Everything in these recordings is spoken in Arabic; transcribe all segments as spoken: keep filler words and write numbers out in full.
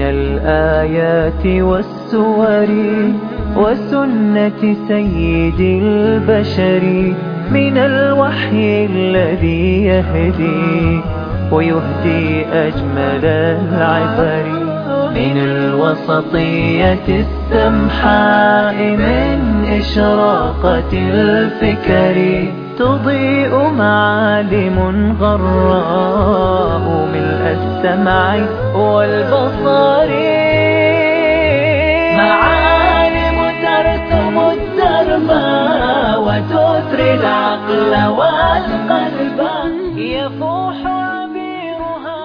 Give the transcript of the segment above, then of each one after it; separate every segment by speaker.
Speaker 1: الآيات والسور وسنة سيد البشر، من الوحي الذي يهدي ويهدي أجمل العبر، من الوسطية السمحاء، من إشراقة الفكر، تضيء معالم غراء ملء السمع والبصر، معالم ترسم الدرب وتثري العقل والقلب، يفوح عبيرها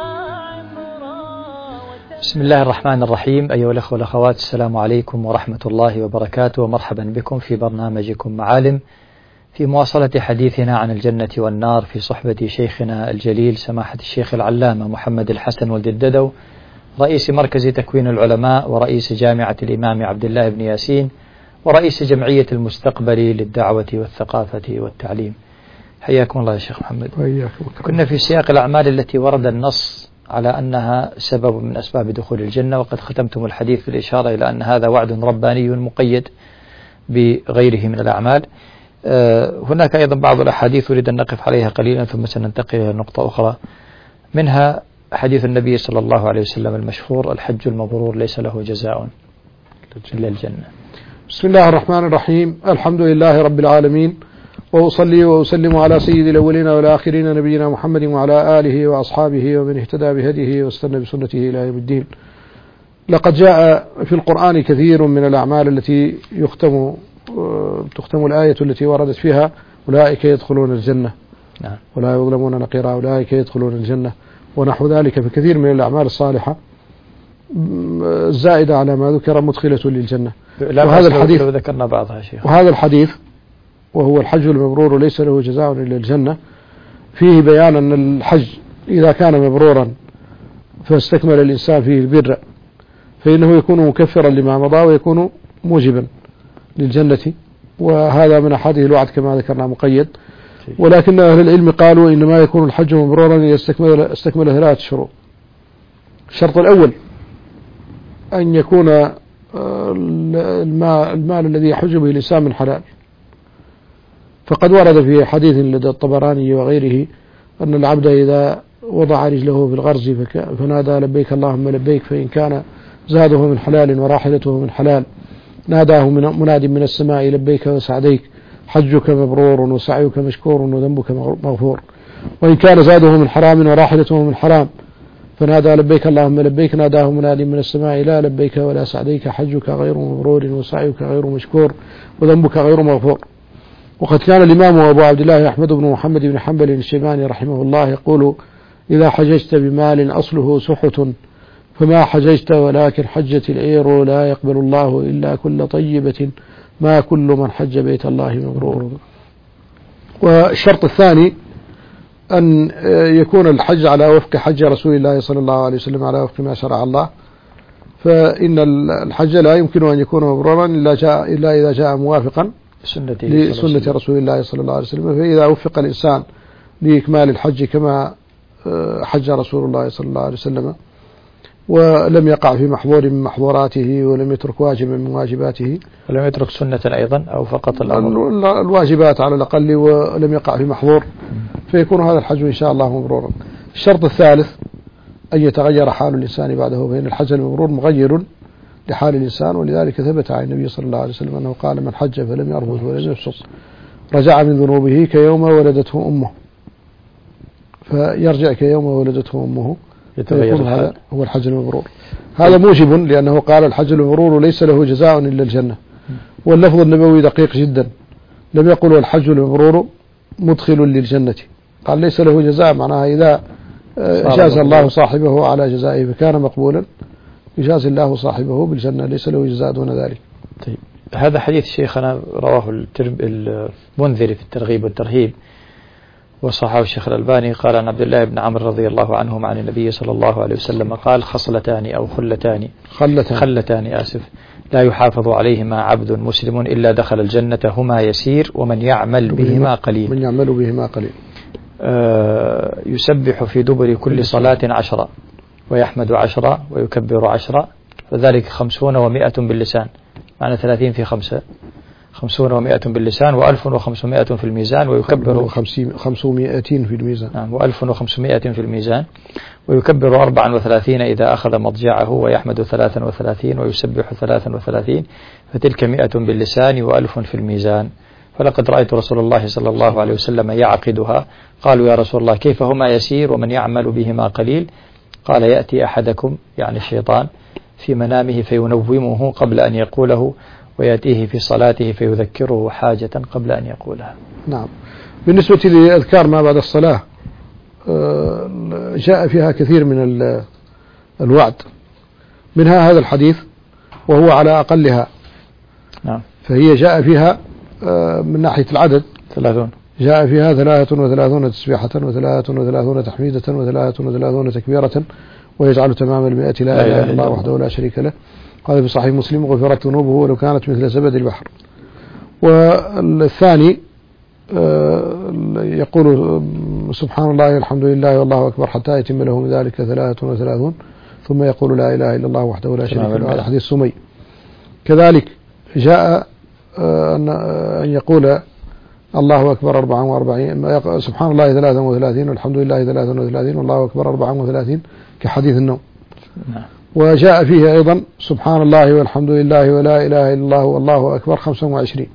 Speaker 1: عمرا.
Speaker 2: بسم الله الرحمن الرحيم. أيها الأخوة والأخوات، السلام عليكم ورحمة الله وبركاته، ومرحبا بكم في برنامجكم معالم، في مواصلة حديثنا عن الجنة والنار في صحبة شيخنا الجليل سماحة الشيخ العلامة محمد الحسن ولد الددو، رئيس مركز تكوين العلماء ورئيس جامعة الإمام عبد الله بن ياسين ورئيس جمعية المستقبل للدعوة والثقافة والتعليم. حياكم الله يا شيخ محمد. كنا في سياق الأعمال التي ورد النص على أنها سبب من أسباب دخول الجنة، وقد ختمتم الحديث بالإشارة إلى أن هذا وعد رباني مقيد بغيره من الأعمال. هناك أيضا بعض الأحاديث أريد أن نقف عليها قليلا ثم سننتقل إلى نقطة أخرى، منها حديث النبي صلى الله عليه وسلم المشهور: الحج المبرور ليس له جزاء إلا الجنة.
Speaker 3: بسم الله الرحمن الرحيم. الحمد لله رب العالمين، وأصلي وأسلم على سيد الأولين والآخرين نبينا محمد وعلى آله وأصحابه ومن اهتدى بهديه واستنى بسنته إلى يوم الدين. لقد جاء في القرآن كثير من الأعمال التي يختم تختم الآية التي وردت فيها: أولئك يدخلون الجنة
Speaker 2: نعم.
Speaker 3: ولا يظلمون نقيرا، أولئك يدخلون الجنة، ونحو ذلك في كثير من الأعمال الصالحة الزائدة على ما ذكر مدخلة للجنة. وهذا الحديث
Speaker 2: ذكرنا بعضها شيخ.
Speaker 3: وهذا الحديث وهو الحج المبرور ليس له جزاء إلا الجنة، فيه بيان أن الحج إذا كان مبرورا فاستكمل الإنسان فيه البر فإنه يكون مكفرا لما مضى ويكون موجبا للجنة، وهذا من أحاديث الوعد كما ذكرنا مقيد. ولكن أهل العلم قالوا إنما يكون الحج مبرورا إذا استكمل, استكمل ثلاث شروط. الشرط الأول أن يكون المال, المال الذي يحج به الإنسان من حلال، فقد ورد في حديث لدى الطبراني وغيره أن العبد إذا وضع رجله في الغرز فنادى لبيك اللهم لبيك، فإن كان زاده من حلال وراحلته من حلال ناداه من مناد من السماء لبيك وسعديك، حجك مبرور وسعيك مشكور وذنبك مغفور. وإن كان زاده من حرام وراحلته من حرام فنادى لبيك اللهم لبيك، ناداه مناد من السماء لا لبيك ولا سعديك، حجك غير مبرور وسعيك غير مشكور وذنبك غير مغفور. وقد كان الإمام أبو عبد الله أحمد بن محمد بن حنبل الشيباني رحمه الله يقول: إذا حججت بمال أصله سحت فما حججت، ولكن حجت العير لا يقبل الله إلا كل طيبة، ما كل من حج بيت الله مبرور. والشرط الثاني أن يكون الحج على وفق حج رسول الله صلى الله عليه وسلم، على وفق ما شرع الله، فإن الحج لا يمكن أن يكون مبرورا إلا, جاء إلا إذا جاء موافقا لسنة رسول الله صلى الله عليه وسلم. فإذا وفق الإنسان لإكمال الحج كما حج رسول الله صلى الله عليه وسلم ولم يقع في محظور من محظوراته ولم يترك واجب من واجباته
Speaker 2: ولم يترك سنة أيضا أو فقط الأمر
Speaker 3: الواجبات على الأقل ولم يقع في محظور، فيكون هذا الحج إن شاء الله مبرورا. الشرط الثالث أن يتغير حال الإنسان بعده، فإن الحج المبرور مغير لحال الإنسان، ولذلك ثبت عن النبي صلى الله عليه وسلم أنه قال: من حج فلم يرفث ولم يفسق رجع من ذنوبه كيوم ولدته أمه، فيرجع كيوم ولدته أمه، يكون هذا هو الحج المبرور. هذا موجب، لأنه قال: الحج المبرور ليس له جزاء إلا الجنة. واللفظ النبوي دقيق جدا، لم يقل والحج المبرور مدخل للجنة، قال ليس له جزاء، معناها إذا جاز الله صاحبه على جزائه فكان مقبولا يجاز الله صاحبه بالجنة، ليس له جزاء دون ذلك.
Speaker 2: طيب، هذا حديث شيخنا رواه المنذري في الترغيب والترهيب وصححه الشيخ الألباني، قال عن عبد الله بن عمرو رضي الله عنهم عن النبي صلى الله عليه وسلم قال: خصلتان أو خلتان
Speaker 3: خلتان,
Speaker 2: خلتان آسف لا يحافظ عليهما عبد مسلم إلا دخل الجنة، هما يسير ومن يعمل بهما قليل.
Speaker 3: من يعمل بهما قليل.
Speaker 2: آه يسبح في دبر كل صلاة عشرة، ويحمد عشرة ويكبر عشرة، فذلك خمسون ومائة باللسان، معنى ثلاثين في خمسة خمسون ومائة باللسان، وألف وخمسمائة في الميزان، ويكبر
Speaker 3: خمسمائة في الميزان.
Speaker 2: نعم، وألف وخمسمائة في الميزان، ويكبر أربعا وثلاثين إذا أخذ مضجعه، ويحمد ثلاثا وثلاثين، ويسبح ثلاثا وثلاثين، فتلك مائة باللسان وألف في الميزان. فلقد رأيت رسول الله صلى الله عليه وسلم يعقدها. قالوا يا رسول الله كيف هما يسير ومن يعمل بهما قليل؟ قال يأتي أحدكم يعني الشيطان في منامه فينومه قبل أن يقوله، ويأتيه في صلاته فيذكره حاجة قبل أن يقولها.
Speaker 3: نعم. بالنسبة لأذكار ما بعد الصلاة جاء فيها كثير من الوعد، منها هذا الحديث وهو على أقلها.
Speaker 2: نعم.
Speaker 3: فهي جاء فيها من ناحية العدد
Speaker 2: ثلاثون،
Speaker 3: جاء فيها ثلاثة وثلاثون تسبيحة، وثلاثة وثلاثون تحميدة، وثلاثة وثلاثون تكبيرة، ويجعل تمام المئة لا إله إلا الله وحده لا شريك له. قال في صحيح مسلم غفرت ذنوبه ولو كانت مثل زبد البحر. والثاني يقول سبحان الله والحمد لله والله أكبر حتى يتم له من ذلك ثلاثة وثلاثون، ثم يقول لا إله إلا الله وحده لا شريك له. هذا حديث سمي. كذلك جاء أن يقول الله أكبر أربعا وأربعين، سبحان الله ثلاثا وثلاثين، والحمد لله ثلاثا وثلاثين، والله أكبر أربعا وثلاثين، كحديث النوم. وجاء فيه أيضا سبحان الله والحمد لله ولا إله إلا الله والله أكبر خمسا وعشرين،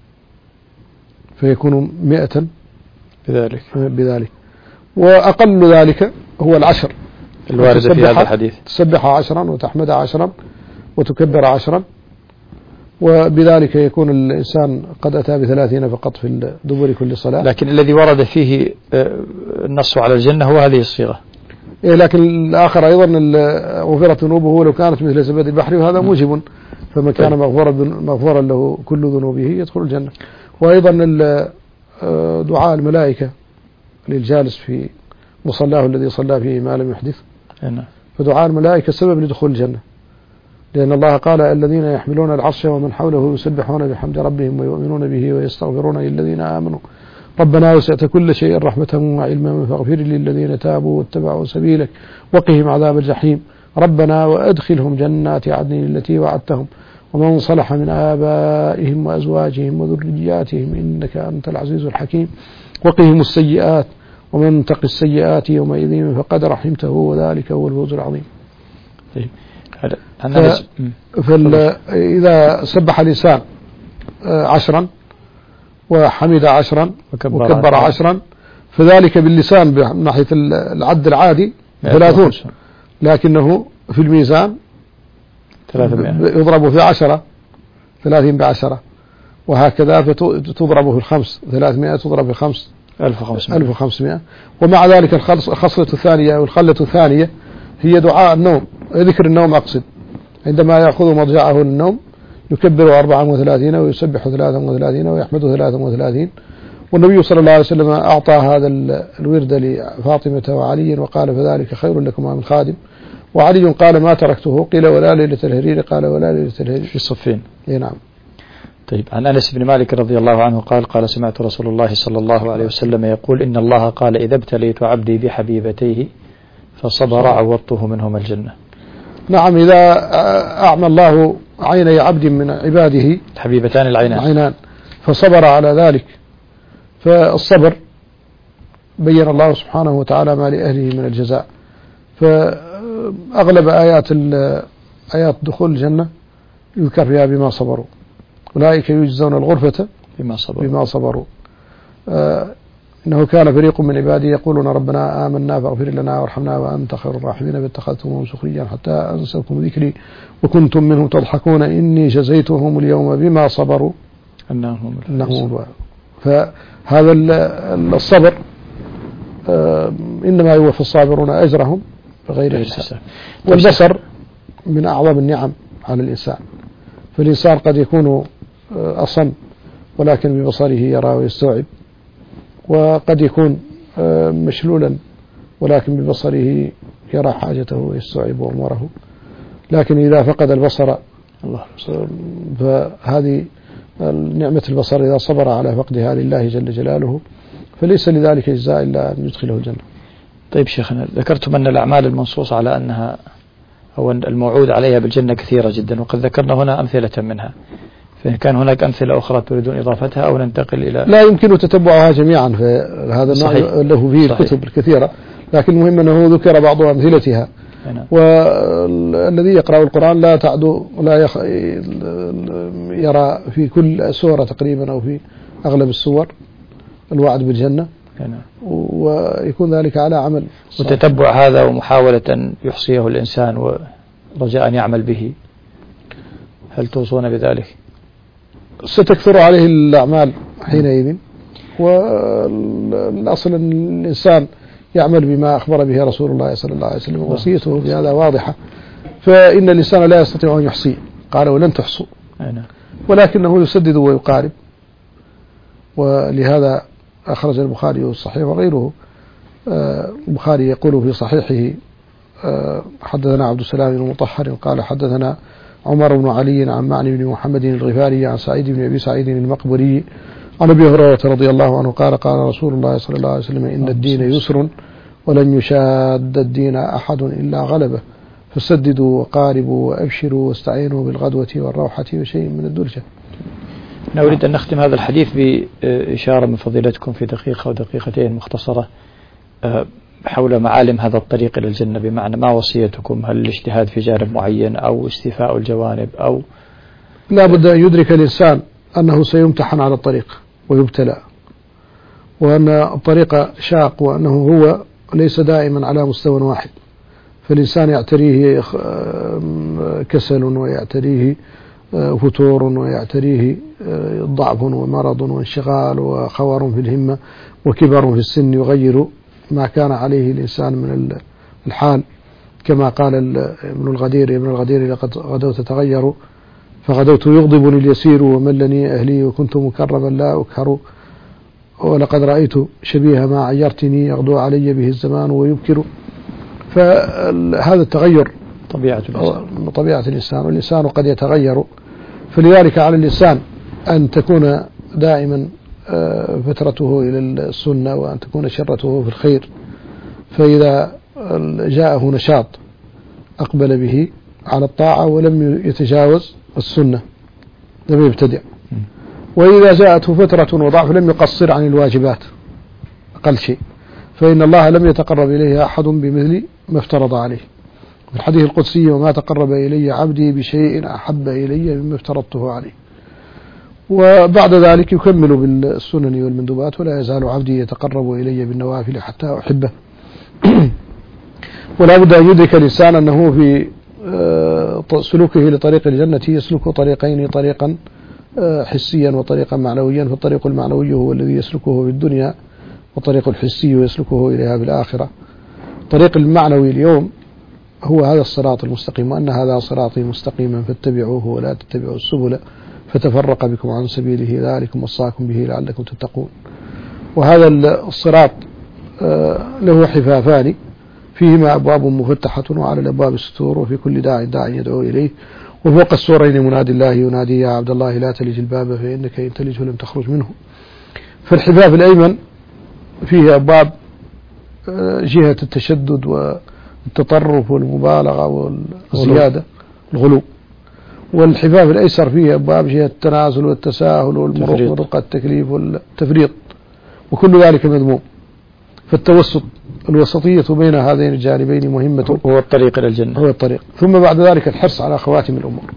Speaker 3: فيكون مئة
Speaker 2: بذلك
Speaker 3: بذلك. وأقل ذلك هو العشر
Speaker 2: الوارد في هذا الحديث،
Speaker 3: تسبح عشرا وتحمد عشرا وتكبر عشرا، وبذلك يكون الإنسان قد أتى بثلاثين فقط في دبر كل صلاة.
Speaker 2: لكن الذي ورد فيه النص على الجنة هو هذه الصيغة.
Speaker 3: إيه، لكن الآخر أيضا غفرت ذنوبه لو كانت مثل زبد البحر، وهذا موجب، فمن كان مغفورا مغفورا له كل ذنوبه يدخل الجنة. وأيضا دعاء الملائكة للجالس في مصلاه الذي صلى فيه ما لم يحدث، فدعاء الملائكة سبب لدخول الجنة، لأن الله قال الذين يحملون العرش ومن حوله يسبحون بحمد ربهم ويؤمنون به ويستغفرون للذين آمنوا ربنا وسعت كل شيء رحمة وعلما فاغفر للذين تابوا واتبعوا سبيلك وقهم عذاب الجحيم ربنا وأدخلهم جنات عدن التي وعدتهم ومن صلح من آبائهم وأزواجهم وذرياتهم إنك أنت العزيز الحكيم وقهم السيئات ومن تق السيئات يومئذ فقد رحمته وذلك هو الفوز العظيم. فإذا سبح الإنسان عشرا وحمد عشرا وكبر, وكبر عشرا فذلك باللسان من ناحية العد العادي ثلاثون، لكنه في الميزان يضرب في عشرة ثلاثين بعشرة، وهكذا فتضرب في الخمس ثلاثمائة تضرب في الخمس ألف وخمسمائة. ومع ذلك الخصلة الثانية أو الخلة الثانية هي دعاء النوم، ذكر النوم أقصد، عندما يأخذ مضجعه للنوم يكبر أربعا وثلاثين ويسبح ثلاثا وثلاثين ويحمد ثلاثا وثلاثين. والنبي صلى الله عليه وسلم أعطى هذا الورد لفاطمة وعلي وقال فذلك خير لكما من خادم، وعلي قال ما تركته، قيل ولا ليلة الهرير، قال ولا ليلة الهرير
Speaker 2: في الصفين.
Speaker 3: نعم.
Speaker 2: طيب، عن أنس بن مالك رضي الله عنه قال قال سمعت رسول الله صلى الله عليه وسلم يقول إن الله قال إذا ابتليت عبدي بحبيبتيه فصبر عوضته منهما الجنة.
Speaker 3: نعم، إذا أعمى الله عيني عبد من عباده
Speaker 2: حبيبتان العينان
Speaker 3: عينان فصبر على ذلك، فالصبر بين الله سبحانه وتعالى ما لأهله من الجزاء. فأغلب آيات آيات دخول الجنة يذكر فيها بما صبروا، أولئك يجزون الغرفة
Speaker 2: بما صبروا,
Speaker 3: بما صبروا. آه إنه كان فريق من عبادي يقولون ربنا آمنا فاغفر لنا وارحمنا وأنت خير الراحمين فاتخذتموهم سخريا حتى أنسوكم ذكري وكنتم منهم تضحكون إني جزيتهم اليوم بما صبروا
Speaker 2: أنهم
Speaker 3: أنهم. فهذا الصبر آه إنما يوفى الصابرون أجرهم بغير حساب. والبصر من أعظم النعم على الإنسان، فالإنسان قد يكون أصم ولكن ببصره يرى ويستوعب، وقد يكون مشلولا ولكن ببصره يرى حاجته ويستوعب أموره. لكن إذا فقد البصر الله فهذه نعمة البصر إذا صبر على فقدها لله جل جلاله فليس لذلك جزاء إلا أن يدخله الجنة.
Speaker 2: طيب شيخنا، ذكرتم أن الأعمال المنصوص على أنها أو الموعود عليها بالجنة كثيرة جدا، وقد ذكرنا هنا أمثلة منها، فإن كان هناك أمثلة أخرى تريدون إضافتها أو ننتقل إلى؟
Speaker 3: لا يمكن تتبعها جميعا في هذا النوع له فيه الكتب الكثيرة، لكن المهم أنه ذكر بعض أمثلتها. والذي يقرأ القرآن لا تعدو لا يخ... يرى في كل سورة تقريبا أو في أغلب السور الوعد بالجنة، ويكون ذلك على عمل.
Speaker 2: وتتبع هذا ومحاولة أن يحصيه الإنسان ورجاء أن يعمل به، هل توصون بذلك؟
Speaker 3: ستكثر عليه الأعمال حينئذ، والأصل أن الإنسان يعمل بما أخبر به رسول الله صلى الله عليه وسلم، وصيته بهذا واضحة. فإن الإنسان لا يستطيع أن يحصي، قال ولن تحصوا، ولكنه يسدد ويقارب. ولهذا أخرج البخاري الصحيح وغيره. البخاري يقول في صحيحه حدثنا عبد السلام بن مطهر قال حدثنا عمر بن علي عن معن بن محمد الغفاري عن سعيد بن أبي سعيد المقبري عن أبي هريرة رضي الله عنه قال قال رسول الله صلى الله عليه وسلم إن الدين يسر ولن يشاد الدين أحد إلا غلبه، فسددوا وقاربوا وأبشروا واستعينوا بالغدوة والروحة وشيء من الدرجة.
Speaker 2: نريد أن نختم هذا الحديث بإشارة من فضيلتكم في دقيقة أو دقيقتين مختصرة حول معالم هذا الطريق إلى الجنة، بمعنى ما وصيتكم؟ هل الاجتهاد في جانب معين أو استيفاء الجوانب أو؟
Speaker 3: لا بد أن يدرك الإنسان أنه سيمتحن على الطريق ويبتلى، وأن الطريق شاق، وأنه هو ليس دائما على مستوى واحد، فالإنسان يعتريه كسل ويعتريه فتور ويعتريه ضعف ومرض وانشغال وخور في الهمة وكبر في السن يغير ما كان عليه الإنسان من الحال، كما قال ابن الغدير ابن الغدير لقد غدوت تغير فغدوت يغضبني اليسير وملني أهلي وكنت مكرما لا أكهر، ولقد رأيت شبيه ما عيرتني يغدو علي به الزمان ويبكر. فهذا التغير
Speaker 2: طبيعة الإنسان.
Speaker 3: طبيعة الإنسان، والإنسان قد يتغير، فلذلك على الإنسان أن تكون دائما فترته إلى السنة، وأن تكون شرته في الخير، فإذا جاءه نشاط أقبل به على الطاعة ولم يتجاوز السنة، لم يبتدع. وإذا جاءته فترة وضعف لم يقصر عن الواجبات أقل شيء، فإن الله لم يتقرب إليه أحد بمثل ما افترض عليه. في الحديث القدسي وما تقرب إلي عبدي بشيء أحب إلي مما افترضته عليه. وبعد ذلك يكمل بالسنن والمندوبات، ولا يزال عبدي يتقرب إلي بالنوافل حتى أحبه. ولا بد أن يدرك الإنسان أنه في سلوكه لطريق الجنة يسلك طريقين، طريقا حسيا وطريقا معنويا، فالطريق المعنوي هو الذي يسلكه في الدنيا، والطريق الحسي يسلكه إليها بالآخرة. الطريق المعنوي اليوم هو هذا الصراط المستقيم، وأن هذا صراطي مستقيما فاتبعوه ولا تتبعوا السبل فتفرق بكم عن سبيله ذلكم وصاكم به لعلكم تتقون. وهذا الصراط له حفافان فيهما أبواب مفتحة وعلى الأبواب ستور، وفي كل داع داع يدعو إليه، وفوق السورين منادي الله ينادي يا عبد الله لا تلج الباب فإنك إن تلجه لم تخرج منه. فالحفاف الأيمن فيه أبواب جهة التشدد والتطرف والمبالغة والزيادة الغلو، والحفاف الأيسر فيه أبواب جهة التنازل والتساهل والمرق ورقة التكليف والتفريط، وكل ذلك مذموم. فالتوسط الوسطية بين هذين الجانبين مهمة،
Speaker 2: هو الطريق إلى الجنة،
Speaker 3: هو الطريق. ثم بعد ذلك الحرص على خواتم الأمور،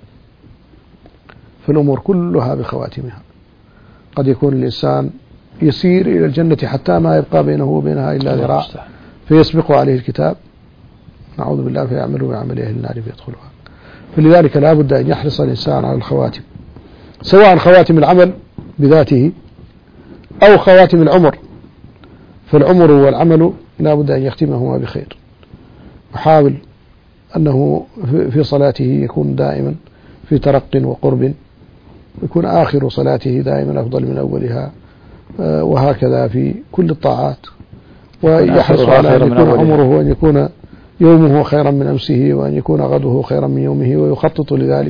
Speaker 3: فالأمور كلها بخواتمها. قد يكون الإنسان يسير إلى الجنة حتى ما يبقى بينه وبينها إلا ذراع فيسبق عليه الكتاب، نعوذ بالله، فيعمل بعمل أهل النار فيدخلها. فلذلك لا بد أن يحرص الإنسان على الخواتم، سواء خواتم العمل بذاته أو خواتم العمر، فالعمر والعمل لا بد أن يختمهما بخير. وحاول أنه في صلاته يكون دائما في ترق وقرب، يكون آخر صلاته دائما أفضل من أولها، وهكذا في كل الطاعات. ويحرص على أن يكون عمره وأن يكون يومه خيرا من أمسه، وأن يكون غده خيرا من يومه، ويخطط لذلك.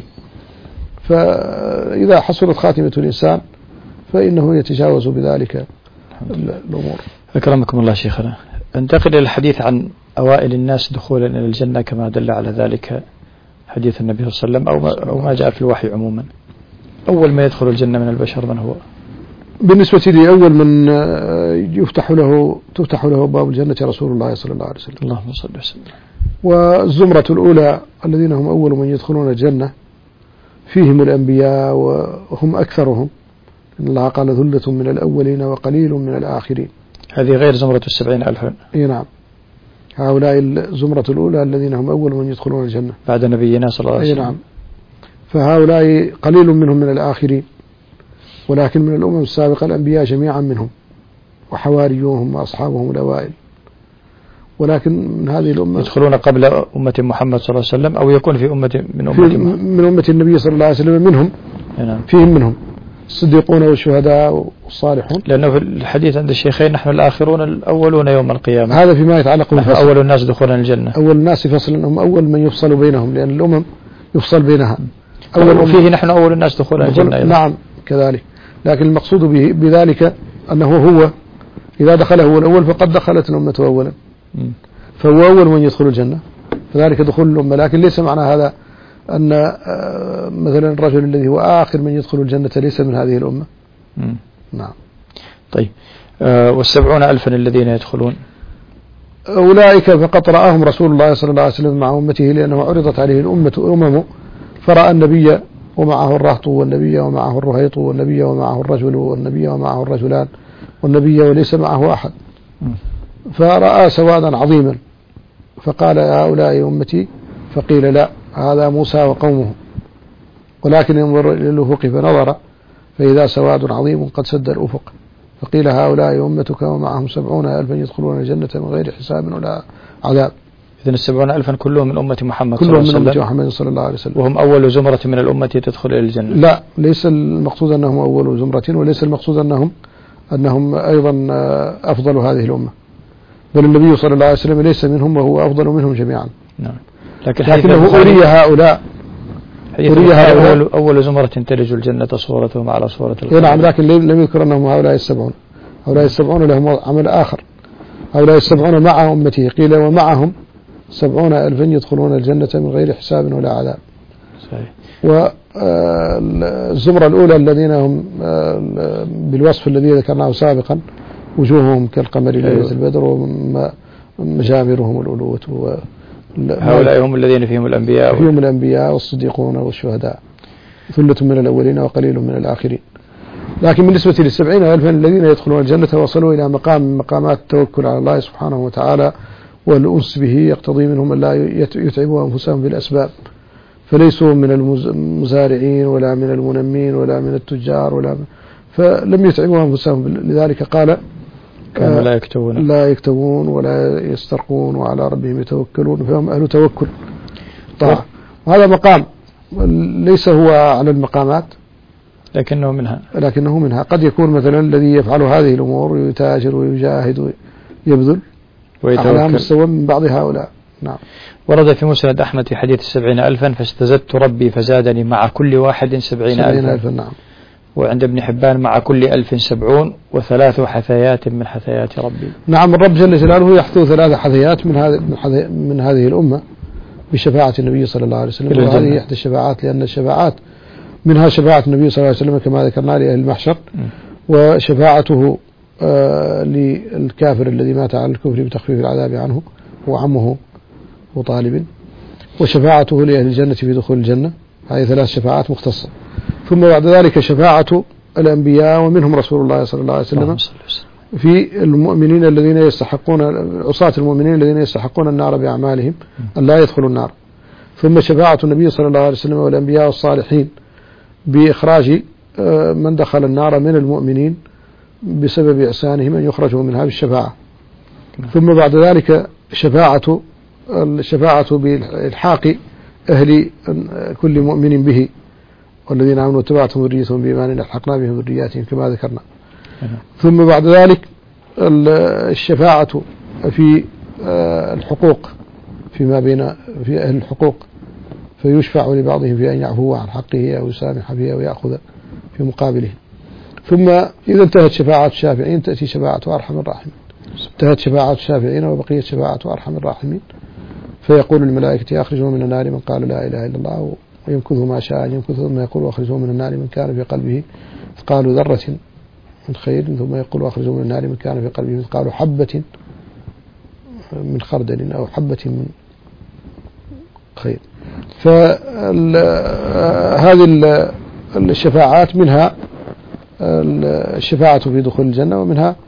Speaker 3: فإذا حصلت خاتمة الإنسان فإنه يتجاوز بذلك الأمور.
Speaker 2: أكرمكم الله شيخنا. ننتقل إلى الحديث عن أوائل الناس دخولا إلى الجنة كما دل على ذلك حديث النبي صلى الله عليه وسلم أو ما, أو ما جاء في الوحي عموما. أول ما يدخل الجنة من البشر من هو؟
Speaker 3: بالنسبة لي أول من يفتح له تفتح له أبواب الجنة رسول الله صلى الله عليه وسلم.
Speaker 2: اللهم صل وسلم.
Speaker 3: والزمرة الأولى الذين هم أول من يدخلون الجنة فيهم الأنبياء وهم أكثرهم، إن الله قال ثلة من الأولين وقليل من الآخرين.
Speaker 2: هذه غير زمرة السبعين ألفا.
Speaker 3: إيه نعم، هؤلاء الزمرة الأولى الذين هم أول من يدخلون الجنة
Speaker 2: بعد نبينا صلى الله عليه وسلم.
Speaker 3: إيه نعم، فهؤلاء قليل منهم من الآخرين، ولكن من الأمم السابقة الأنبياء جميعا منهم وحواريوهم وأصحابهم الأوائل، ولكن من هذه الأمة
Speaker 2: يدخلون قبل أمة محمد صلى الله عليه وسلم أو يكون في أمة من أمة محمد.
Speaker 3: من أمة النبي صلى الله عليه وسلم منهم
Speaker 2: نعم.
Speaker 3: فيهم منهم الصديقون والشهداء والصالحون،
Speaker 2: لأنه في الحديث عند الشيخين نحن الآخرون الأولون يوم القيامة.
Speaker 3: هذا فيما يتعلق بالفصل.
Speaker 2: أول الناس دخولا الجنة،
Speaker 3: أول الناس فصلا هم أول من يفصل بينهم، لأن الأمم يفصل بينها.
Speaker 2: أول وفيه نحن أول الناس دخولا الجنة أيضا.
Speaker 3: نعم كذلك، لكن المقصود به بذلك أنه هو إذا دخل هو الأول فقد دخلت الأمة أولا، فهو أول من يدخل الجنة، فذلك دخول الأمة. لكن ليس معنى هذا أن مثلا الرجل الذي هو آخر من يدخل الجنة ليس من هذه الأمة.
Speaker 2: مم.
Speaker 3: نعم.
Speaker 2: طيب أه والسبعون ألفا الذين يدخلون
Speaker 3: أولئك فقط رآهم رسول الله صلى الله عليه وسلم مع أمته، لأنه عرضت عليه الأمة أممه فرأى النبي ومعه الرهط والنبي ومعه الرهيط والنبي ومعه الرجل والنبي ومعه الرجلان والنبي وليس معه أحد، فرأى سوادا عظيما فقال يا هؤلاء أمتي، فقيل لا هذا موسى وقومه، ولكن ينظر إلى الأفق فنظر فإذا سواد عظيم قد سد الأفق، فقيل هؤلاء أمتك ومعهم سبعون ألفا يدخلون الجنة من غير حساب ولا عذاب.
Speaker 2: إذن السبعون ألفا كلهم من أمة محمد
Speaker 3: كلهم من أمة محمد صلى الله عليه وسلم،
Speaker 2: وهم أول زمرة من الأمة تدخل إلى الجنة.
Speaker 3: لا، ليس المقصود أنهم أول زمرة، وليس المقصود أنهم أنهم أيضا أفضل هذه الأمة، بل النبي صلى الله عليه وسلم ليس منهم وهو أفضل منهم جميعا.
Speaker 2: نعم. لكن
Speaker 3: لكنه أري هؤلاء
Speaker 2: أري هؤلاء أول زمرة تلج الجنة صورتهم على صورة القمر.
Speaker 3: نعم، لكن لم يذكر أنهم هؤلاء السبعون. هؤلاء السبعون لهم عمل آخر، هؤلاء السبعون مع أمته، قيل ومعهم سبعون ألفا يدخلون الجنة من غير حساب ولا عذاب.
Speaker 2: صحيح.
Speaker 3: والزمرة الأولى الذين هم بالوصف الذي ذكرناه سابقا وجوههم كالقمر ليلة البدر ومجامرهم الألوة،
Speaker 2: هؤلاء هم الذين فيهم الأنبياء
Speaker 3: فيهم الأنبياء والصديقون والشهداء، ثلة من الأولين وقليل من الآخرين. لكن بالنسبة للسبعين ألفا الذين يدخلون الجنة وصلوا إلى مقام من مقامات التوكل على الله سبحانه وتعالى والأنس به، يقتضي منهم أن لا يتعبوا أنفسهم بالأسباب، فليسوا من المزارعين ولا من المنمين ولا من التجار ولا من فلم يتعبوا أنفسهم، لذلك قال
Speaker 2: كانوا لا يكتبون
Speaker 3: لا يكتبون ولا يسترقون وعلى ربهم يتوكلون، فهم أهل توكل طاعة. وهذا مقام ليس هو على المقامات
Speaker 2: لكنه منها
Speaker 3: لكنه منها قد يكون مثلا الذي يفعل هذه الأمور ويتاجر ويجاهد ويبذل على مستوى من بعض هؤلاء. نعم.
Speaker 2: ورد في مسند أحمد في حديث السبعين ألفا فاستزدت ربي فزادني مع كل واحد سبعين ألفا.
Speaker 3: نعم.
Speaker 2: وعند ابن حبان مع كل ألف سبعون وثلاث حثيات من حثيات ربي.
Speaker 3: نعم، الرب جل جلاله يحثو ثلاث حثيات من هذه من هذه الأمة بشفاعة النبي صلى الله عليه وسلم، وهذه إحدى الشفاعات، لأن الشفاعات منها شفاعة النبي صلى الله عليه وسلم كما ذكرنا لأهل المحشر، وشفاعته آه للكافر الذي مات على الكفر بتخفيف العذاب عنه وعمه وطالب، وشفاعته لأهل الجنة في دخول الجنة. هذه ثلاث شفاعات مختصة. ثم بعد ذلك شفاعة الأنبياء ومنهم رسول الله صلى الله عليه وسلم في المؤمنين الذين يستحقون، عصاة المؤمنين الذين يستحقون النار بأعمالهم أن لا يدخلوا النار. ثم شفاعة النبي صلى الله عليه وسلم والأنبياء الصالحين بإخراج من دخل النار من المؤمنين بسبب إحسانهم أن يخرجوا منها بالشفاعة. ثم بعد ذلك شفاعة الشفاعة بالحاق أهل كل مؤمن به، والذين آمنوا واتبعتهم ذريتهم بإيمان ألحقنا بهم ذرياتهم كما ذكرنا. ثم بعد ذلك الشفاعة في الحقوق فيما بين في أهل الحقوق، فيشفع لبعضهم في أن يعفو عن حقه أو يسامح به أو يأخذ في مقابله. ثم إذا انتهت شفاعة الشافعين تأتي شفاعة أرحم الراحمين. انتهت شفاعة الشافعين وبقيت شفاعة أرحم الراحمين. فيقول الملائكة أخرجوا من النار من قال لا إله إلا الله ويمكث ما شاء يمكث، ثم يقول أخرجوا من النار من كان في قلبه مثقال ذرة من خير، ثم يقول أخرجوا من النار من كان في قلبه مثقال حبة من خردل أو حبة من خير. فهذه الشفاعات منها الشفاعة في دخول الجنة، ومنها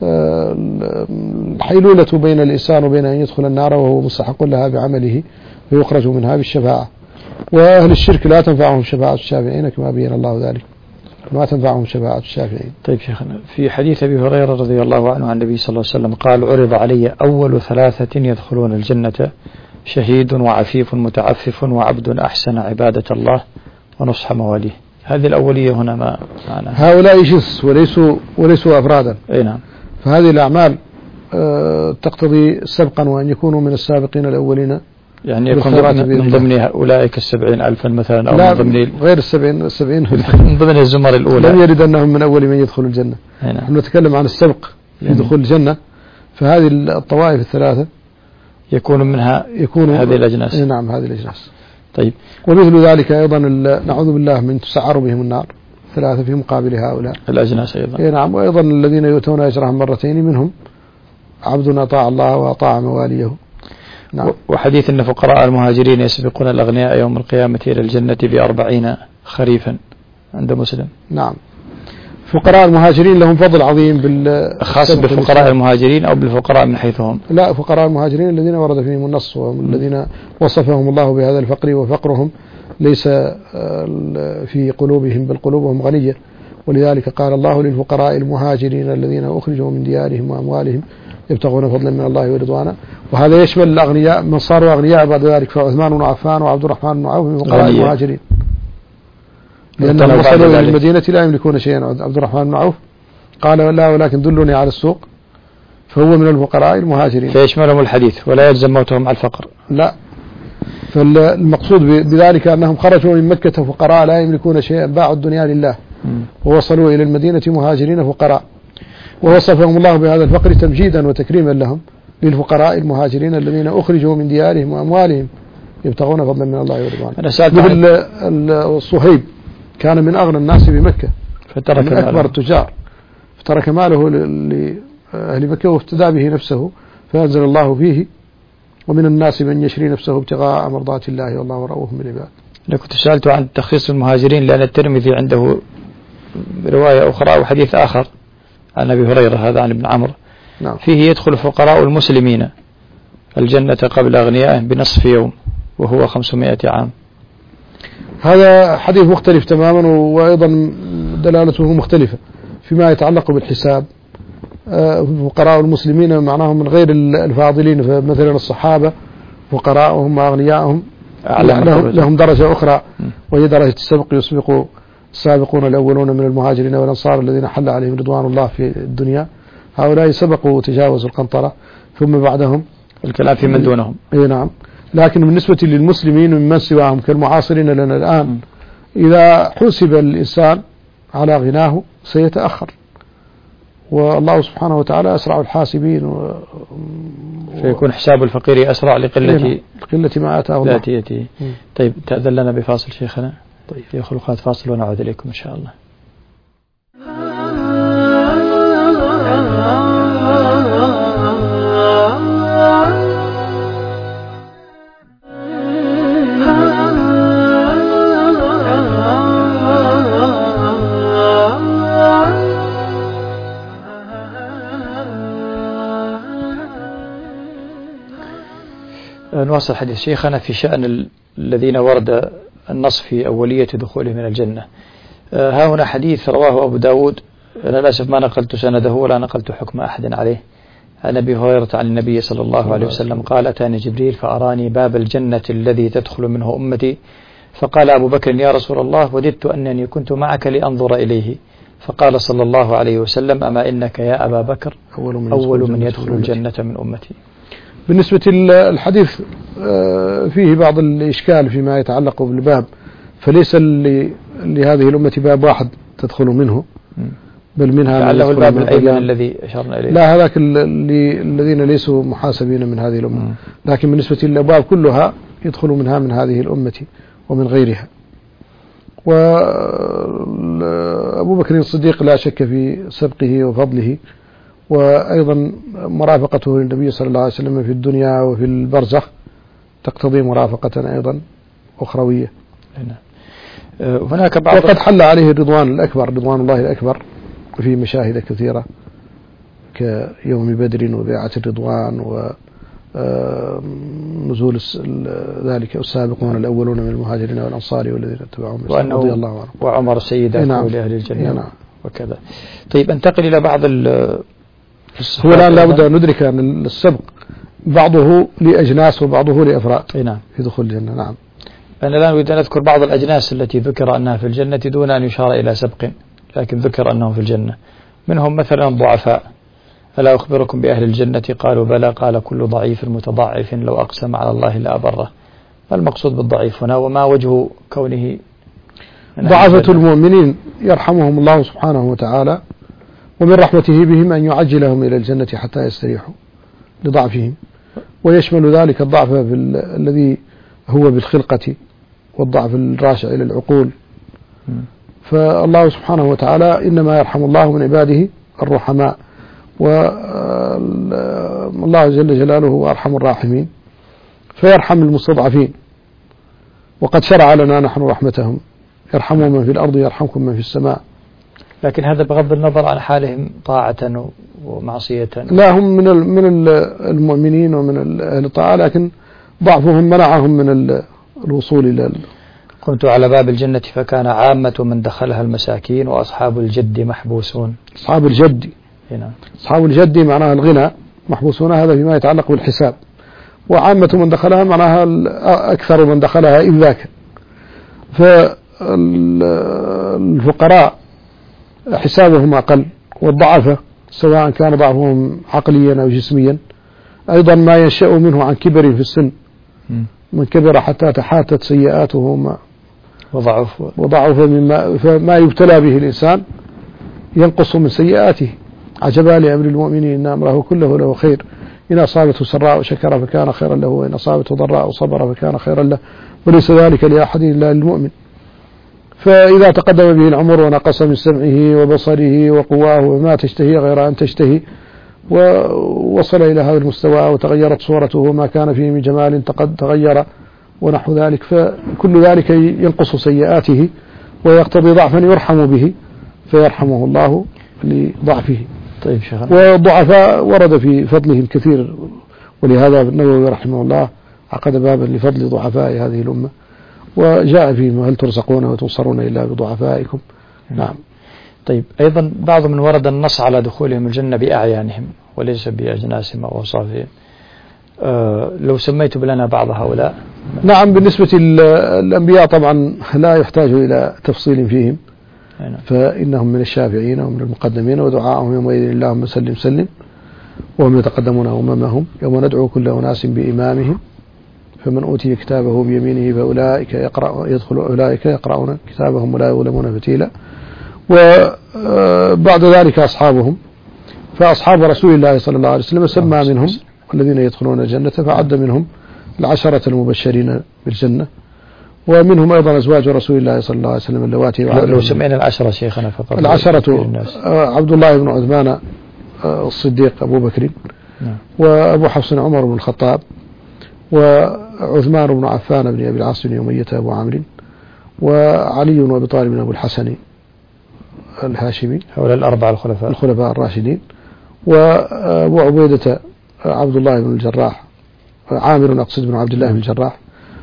Speaker 3: الحيلولة بين الإنسان وبين أن يدخل النار وهو مستحق لها بعمله ويخرج منها بالشفاعة. وأهل الشرك لا تنفعهم شفاعة الشافعين كما بين الله ذلك، ما تنفعهم شفاعة الشافعين.
Speaker 2: طيب شيخنا، في حديث أبي هريرة رضي الله عنه عن النبي صلى الله عليه وسلم قال عرض علي أول ثلاثة يدخلون الجنة شهيد وعفيف متعفف وعبد أحسن عبادة الله ونصح مواليه. هذه الأولية هنا ما معناها؟
Speaker 3: هؤلاء جنس وليسوا وليسوا أفرادا.
Speaker 2: أي نعم.
Speaker 3: فهذه الأعمال أه تقتضي سبقا وأن يكونوا من السابقين الأولين،
Speaker 2: يعني يكون من ضمن أولئك السبعين ألفا مثلا، أو
Speaker 3: لا
Speaker 2: من ضمن
Speaker 3: غير السبعين السبعين
Speaker 2: من ضمن الزمر الأولى.
Speaker 3: لم يرد أنهم من أول من يدخل الجنة. نحن نتكلم عن السبق في دخول الجنة. فهذه الطوائف الثلاثة
Speaker 2: يكون منها يكون هذه الأجناس.
Speaker 3: نعم هذه الأجناس.
Speaker 2: طيب.
Speaker 3: ومثل ذلك أيضا نعوذ بالله من تسعر بهم النار ثلاثة في مقابل هؤلاء
Speaker 2: الأجناس أيضا.
Speaker 3: نعم. وأيضا الذين يؤتون أجرهم مرتين منهم عبد أطاع الله وأطاع مواليه.
Speaker 2: نعم. وحديث أن فقراء المهاجرين يسبقون الأغنياء يوم القيامة إلى الجنة بأربعين خريفا عند مسلم.
Speaker 3: نعم. فقراء المهاجرين لهم فضل عظيم بال
Speaker 2: خاص بفقراء المهاجرين أو بالفقراء من حيث هم؟
Speaker 3: لا، فقراء المهاجرين الذين ورد فيهم النص، وهم الذين وصفهم الله بهذا الفقر، وفقرهم ليس في قلوبهم بل قلوبهم غنية. ولذلك قال الله للفقراء المهاجرين الذين أخرجوا من ديارهم وأموالهم يبتغون فضلا من الله ورضوانا. وهذا يشمل الأغنياء من صاروا أغنياء بعد ذلك، فعثمان بن عفان وعبد الرحمن بن عوف من فقراء المهاجرين، لأنهم وصلوا إلى المدينة لا يملكون شيئا. عبد الرحمن بن عوف قال لا ولكن دلوني على السوق، فهو من الفقراء المهاجرين.
Speaker 2: فيشملهم الحديث ولا يلزم موتهم على الفقر.
Speaker 3: لا، فالمقصود بذلك أنهم خرجوا من مكة فقراء لا يملكون شيئا، باعوا الدنيا لله ووصلوا إلى المدينة مهاجرين فقراء، ووصفهم الله بهذا الفقر تمجيدا وتكريما لهم، للفقراء المهاجرين الذين أخرجوا من ديارهم وأموالهم يبتغون فضلا من الله ورضوانه. مثل الصهيب كان من أغنى الناس بمكة،
Speaker 2: فترك
Speaker 3: من أكبر التجار، فترك ماله لأهل مكة وافتدى به نفسه، فأنزل الله فيه ومن الناس من يشري نفسه ابتغاء مرضات الله والله رؤوف بالعباد.
Speaker 2: أنا كنت سألت عن تخصيص المهاجرين لأن الترمذي عنده رواية أخرى وحديث آخر عن أبي هريرة هذا عن ابن عمرو.
Speaker 3: نعم.
Speaker 2: فيه يدخل فقراء المسلمين الجنة قبل أغنيائهم بنصف يوم وهو خمسمائة عام.
Speaker 3: هذا حديث مختلف تماما، وأيضا دلالته مختلفة فيما يتعلق بالحساب. فقراء المسلمين معناهم من غير الفاضلين، فمثلا الصحابة فقراءهم وأغنيائهم لهم, لهم درجة أخرى وهي درجة السبق، يسبق السابقون الأولون من المهاجرين والأنصار الذين حل عليهم رضوان الله في الدنيا. هؤلاء سبقوا وتجاوزوا القنطرة، ثم بعدهم
Speaker 2: الكلام في من دونهم.
Speaker 3: اي نعم. لكن بالنسبة للمسلمين ممن سواهم كالمعاصرين لنا الآن، إذا حسب الإنسان على غناه سيتأخر، والله سبحانه وتعالى أسرع الحاسبين و...
Speaker 2: فيكون حساب الفقير أسرع لقلة
Speaker 3: قلة ما آتاه الله.
Speaker 2: ذاتيته. طيب تأذن لنا بفاصل شيخنا. طيب في خلقات فاصل ونعود إليكم إن شاء الله. نواصل حديث شيخنا في شأن الذين ورد النص في أولية دخولهم من الجنة. ها هنا حديث رواه أبو داود، للأسف ما نقلت سنده ولا نقلت حكم أحد عليه، عن أبي هريرة عن النبي صلى الله عليه وسلم قال أتاني جبريل فأراني باب الجنة الذي تدخل منه أمتي، فقال أبو بكر يا رسول الله وددت أنني كنت معك لأنظر إليه، فقال صلى الله عليه وسلم أما إنك يا أبا بكر أول من, أول من يدخل الجنة من أمتي.
Speaker 3: بالنسبة للحديث فيه بعض الإشكال فيما يتعلق بالباب، فليس لهذه الأمة باب واحد تدخل منه، بل منها
Speaker 2: لعله الباب الأيمن الذي أشرنا إليه.
Speaker 3: لا، هذاك اللي الذين ليسوا محاسبين من هذه الأمة، لكن بالنسبة للأبواب كلها يدخل منها من هذه الأمة ومن غيرها. وأبو بكر الصديق لا شك في سبقه وفضله، وأيضا مرافقته للنبي صلى الله عليه وسلم في الدنيا وفي البرزخ تقتضي مرافقة أيضا أخروية.
Speaker 2: هناك بعض
Speaker 3: وقد حل عليه الرضوان الأكبر، رضوان الله الأكبر، في مشاهد كثيرة كيوم بدر وبيعة الرضوان ونزول ذلك السابقون الأولون من المهاجرين والأنصار والذين اتبعوهم رضي الله عنهم،
Speaker 2: وعمر السيدات
Speaker 3: نعم.
Speaker 2: لأهل الجنة
Speaker 3: نعم.
Speaker 2: وكذا. طيب انتقل إلى بعض
Speaker 3: هو الآن لابد أن ندرك أن السبق بعضه لأجناس وبعضه لأفراد
Speaker 2: نعم.
Speaker 3: في دخول الجنة. نعم.
Speaker 2: أنا الآن أريد أن أذكر بعض الأجناس التي ذكر أنها في الجنة دون أن يشار إلى سبق، لكن ذكر أنهم في الجنة. منهم مثلا ضعفاء، ألا أخبركم بأهل الجنة؟ قالوا بلى، قال كل ضعيف متضعف لو أقسم على الله لأبره. ما المقصود بالضعيف هنا، وما وجه كونه
Speaker 3: ضعفة المؤمنين يرحمهم الله سبحانه وتعالى، ومن رحمته بهم أن يعجلهم إلى الجنة حتى يستريحوا لضعفهم، ويشمل ذلك الضعف الذي هو بالخلقة والضعف الراجع إلى العقول. فالله سبحانه وتعالى إنما يرحم الله من عباده الرحماء، والله جل جلاله هو أرحم الراحمين، فيرحم المستضعفين. وقد شرع لنا نحن رحمتهم، يرحموا من في الأرض يرحمكم من في السماء.
Speaker 2: لكن هذا بغض النظر عن حالهم طاعة ومعصية.
Speaker 3: لا، هم من من المؤمنين ومن أهل الطاعة، لكن ضعفهم منعهم من الوصول إلى.
Speaker 2: كنت على باب الجنة فكان عامة من دخلها المساكين وأصحاب الجد محبوسون.
Speaker 3: أصحاب الجد
Speaker 2: هنا.
Speaker 3: أصحاب الجد معناها الغنى، محبوسون هذا فيما يتعلق بالحساب، وعامة من دخلها معناها أكثر من دخلها إذ ذاك. فالفقراء حسابهم أقل، والضعفة سواء كان ضعفهم عقليا أو جسميا أيضا ما ينشأ منه عن كبر في السن، من كبر حتى تحاتت سيئاته
Speaker 2: وضعف
Speaker 3: وضعف مما فما يبتلى به الإنسان ينقص من سيئاته. عجبا لأمر المؤمنين إن أمره كله له خير، إن أصابته سراء شكر فكان خيرا له، وإن أصابته ضراء صبر فكان خيرا له، وليس ذلك لأحد إلا للمؤمن. فإذا تقدم به العمر ونقص من سمعه وبصره وقواه وما تشتهي غير أن تشتهي، ووصل إلى هذا المستوى وتغيرت صورته وما كان فيه من جمال تغير ونحو ذلك، فكل ذلك ينقص سيئاته ويقتضي ضعفا يرحم به، فيرحمه الله لضعفه.
Speaker 2: طيب شيخنا.
Speaker 3: والضعفاء ورد في فضلهم كثير، ولهذا النووي رحمه الله عقد بابا لفضل ضعفاء هذه الأمة، وجاء فيه هل ترزقون وتنصرون إلا بضعفائكم. نعم.
Speaker 2: طيب أيضا بعض من ورد النص على دخولهم الجنة بأعيانهم وليس بأجناسهم أو أوصافهم. أه لو سميت لنا بعض هؤلاء.
Speaker 3: نعم. بالنسبة للأنبياء طبعا لا يحتاج إلى تفصيل فيهم، فإنهم من الشافعين ومن المقدمين، ودعاءهم يومئذ اللهم سلم سلم، وهم يتقدمون أمامهم يوم ندعو كل أناس بإمامهم، فمن أوتي كتابه بيمينه فأولئك يقرأ يدخل أولئك يقرؤون كتابهم ولا يظلمون فتيلا. وبعد ذلك أصحابهم، فأصحاب رسول الله صلى الله عليه وسلم سمى منهم الذين يدخلون الجنة، فعد منهم العشرة المبشرين بالجنة، ومنهم أيضا أزواج رسول الله صلى الله عليه وسلم اللواتي.
Speaker 2: لو سمعنا العشرة شيخنا فقط.
Speaker 3: العشرة عبد الله بن عثمان الصديق أبو بكر، وأبو حفص عمر بن الخطاب، وعثمان بن عفان بن أبي العاص بن أمية أبو عمرو، وعلي بن أبي طالب بن أبو الحسن الهاشمي،
Speaker 2: هؤلاء الأربعة الخلفاء
Speaker 3: الخلفاء الراشدين. وأبو عبيدة عبد الله بن الجراح، عامر أقصد بن عبد الله بن الجراح،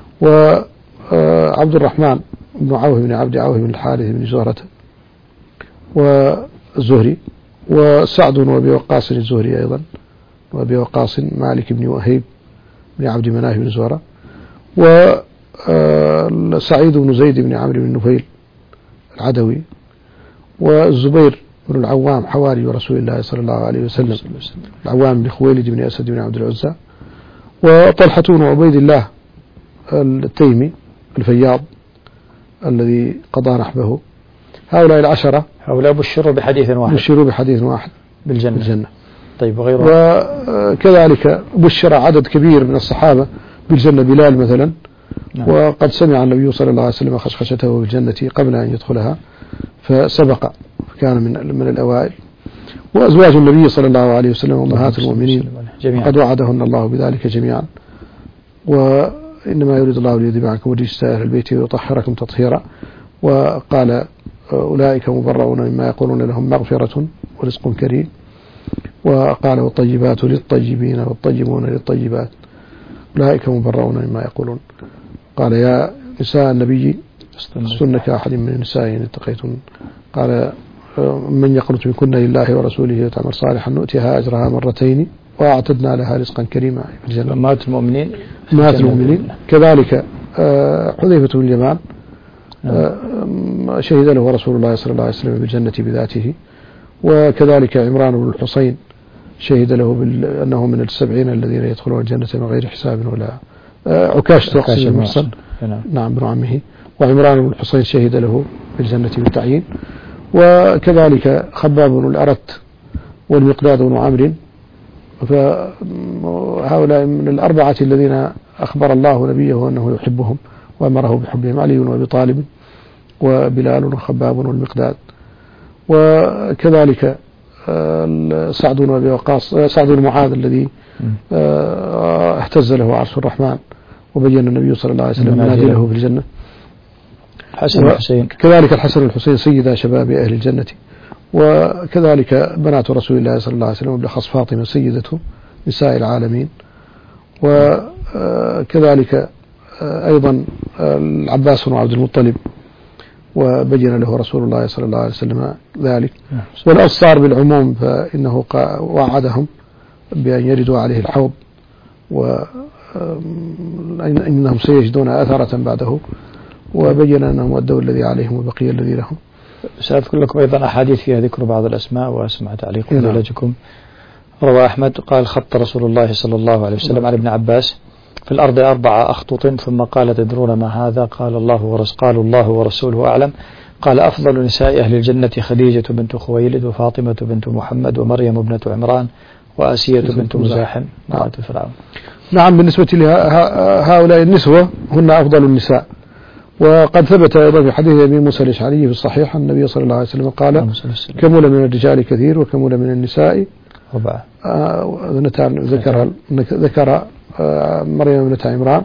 Speaker 3: وعبد الرحمن بن عوف بن عبد عوف بن الحارث بن زهرة والزهري، وسعد وأبي وقاص الزهري أيضا، وأبي وقاص مالك بن وهيب بن عبد مناف بن زهرة، وسعيد بن زيد بن عمرو بن نفيل العدوي، والزبير بن العوام حواري رسول الله صلى الله عليه وسلم، العوام بن خويلد بن أسد بن عبد العزى، وطلحة بن عبيد الله التيمي الفياض الذي قضى نحبه، هؤلاء العشرة
Speaker 2: هؤلاء بشروا بحديث واحد
Speaker 3: بشروا بحديث واحد
Speaker 2: بالجنة,
Speaker 3: بالجنة.
Speaker 2: طيب وغيره؟
Speaker 3: وكذلك بشر عدد كبير من الصحابة بالجنة، بلال مثلا. نعم. وقد سمع النبي صلى الله عليه وسلم خشخشته بالجنة قبل أن يدخلها فسبق، كان من من الأوائل. وأزواج النبي صلى الله عليه وسلم أمهات المؤمنين قد وعدهن الله بذلك جميعا. وإنما يريد الله ليذهب عنكم الرجس أهل البيت ويطهركم تطهيرا. وقال أولئك مبرؤون مما يقولون لهم مغفرة ورزق كريم. وقال والطيبات للطيبين والطيبون للطيبات أولئك مبرؤون مما يقولون. قال يا نساء النبي استن كأحد من النساء إن اتقيتن. قال من يقنط منكن لله ورسوله وتعمل صالحا نؤتها أجرها مرتين وأعتدنا لها رزقا كريما في الجنة.
Speaker 2: أمهات المؤمنين
Speaker 3: أمهات المؤمنين. كذلك حذيفة بن اليمان شهد له رسول الله صلى الله عليه وسلم بالجنة بذاته. وكذلك عمران بن الحصين شهد له أنه من السبعين الذين يدخلون الجنة من غير حساب ولا عكاش تقصي المحصن نعم بن عمه. وعمران بن الحصين شهد له بالجنة بالتعيين. وكذلك خباب بن الأرت والمقداد بن عمرو. فهؤلاء من الأربعة الذين أخبر الله نبيه أنه يحبهم وأمره بحبهم: علي وأبي طالب وبلال وخباب والمقداد. وكذلك سعد بن أبي وقاص سعد بن معاذ الذي اهتز له عرش الرحمن وبين النبي صلى الله عليه وسلم منازله في الجنة.
Speaker 2: حسن الحسين
Speaker 3: كذلك الحسن الحسين سيدا شباب أهل الجنة. وكذلك بنات رسول الله صلى الله عليه وسلم بالأخص فاطمة سيدة نساء العالمين. وكذلك أيضا العباس بن عبد المطلب وبين له رسول الله صلى الله عليه وسلم ذلك. والأنصار بالعموم فإنه وعدهم بأن يردوا عليه الحوض وإنهم سيجدون أثرة بعده، وبين أنهم أدوا الذي عليهم وبقي الذي لهم.
Speaker 2: سأذكر لكم أيضا أحاديث فيها ذكر بعض الأسماء وأسمع تعليق لكم. روى أحمد قال: خط رسول الله صلى الله عليه وسلم على ابن عباس في الأرض أربع أخطط ثم قال: تدرون ما هذا؟ قال الله ورسوله قال الله ورسوله أعلم. قال: أفضل نساء أهل الجنة خديجة بنت خويلد وفاطمة بنت محمد ومريم ابنة عمران وآسية بنت مزاحم امرأة فرعون.
Speaker 3: نعم، بالنسبة لهؤلاء النسوة هن أفضل النساء. وقد ثبت أيضا في حديث أبي موسى الأشعري في الصحيح النبي صلى الله عليه وسلم قال: كمل من الرجال كثير وكمل من النساء
Speaker 2: أربعة.
Speaker 3: اثنتان ذكر ذكر مريم ابنة عمران.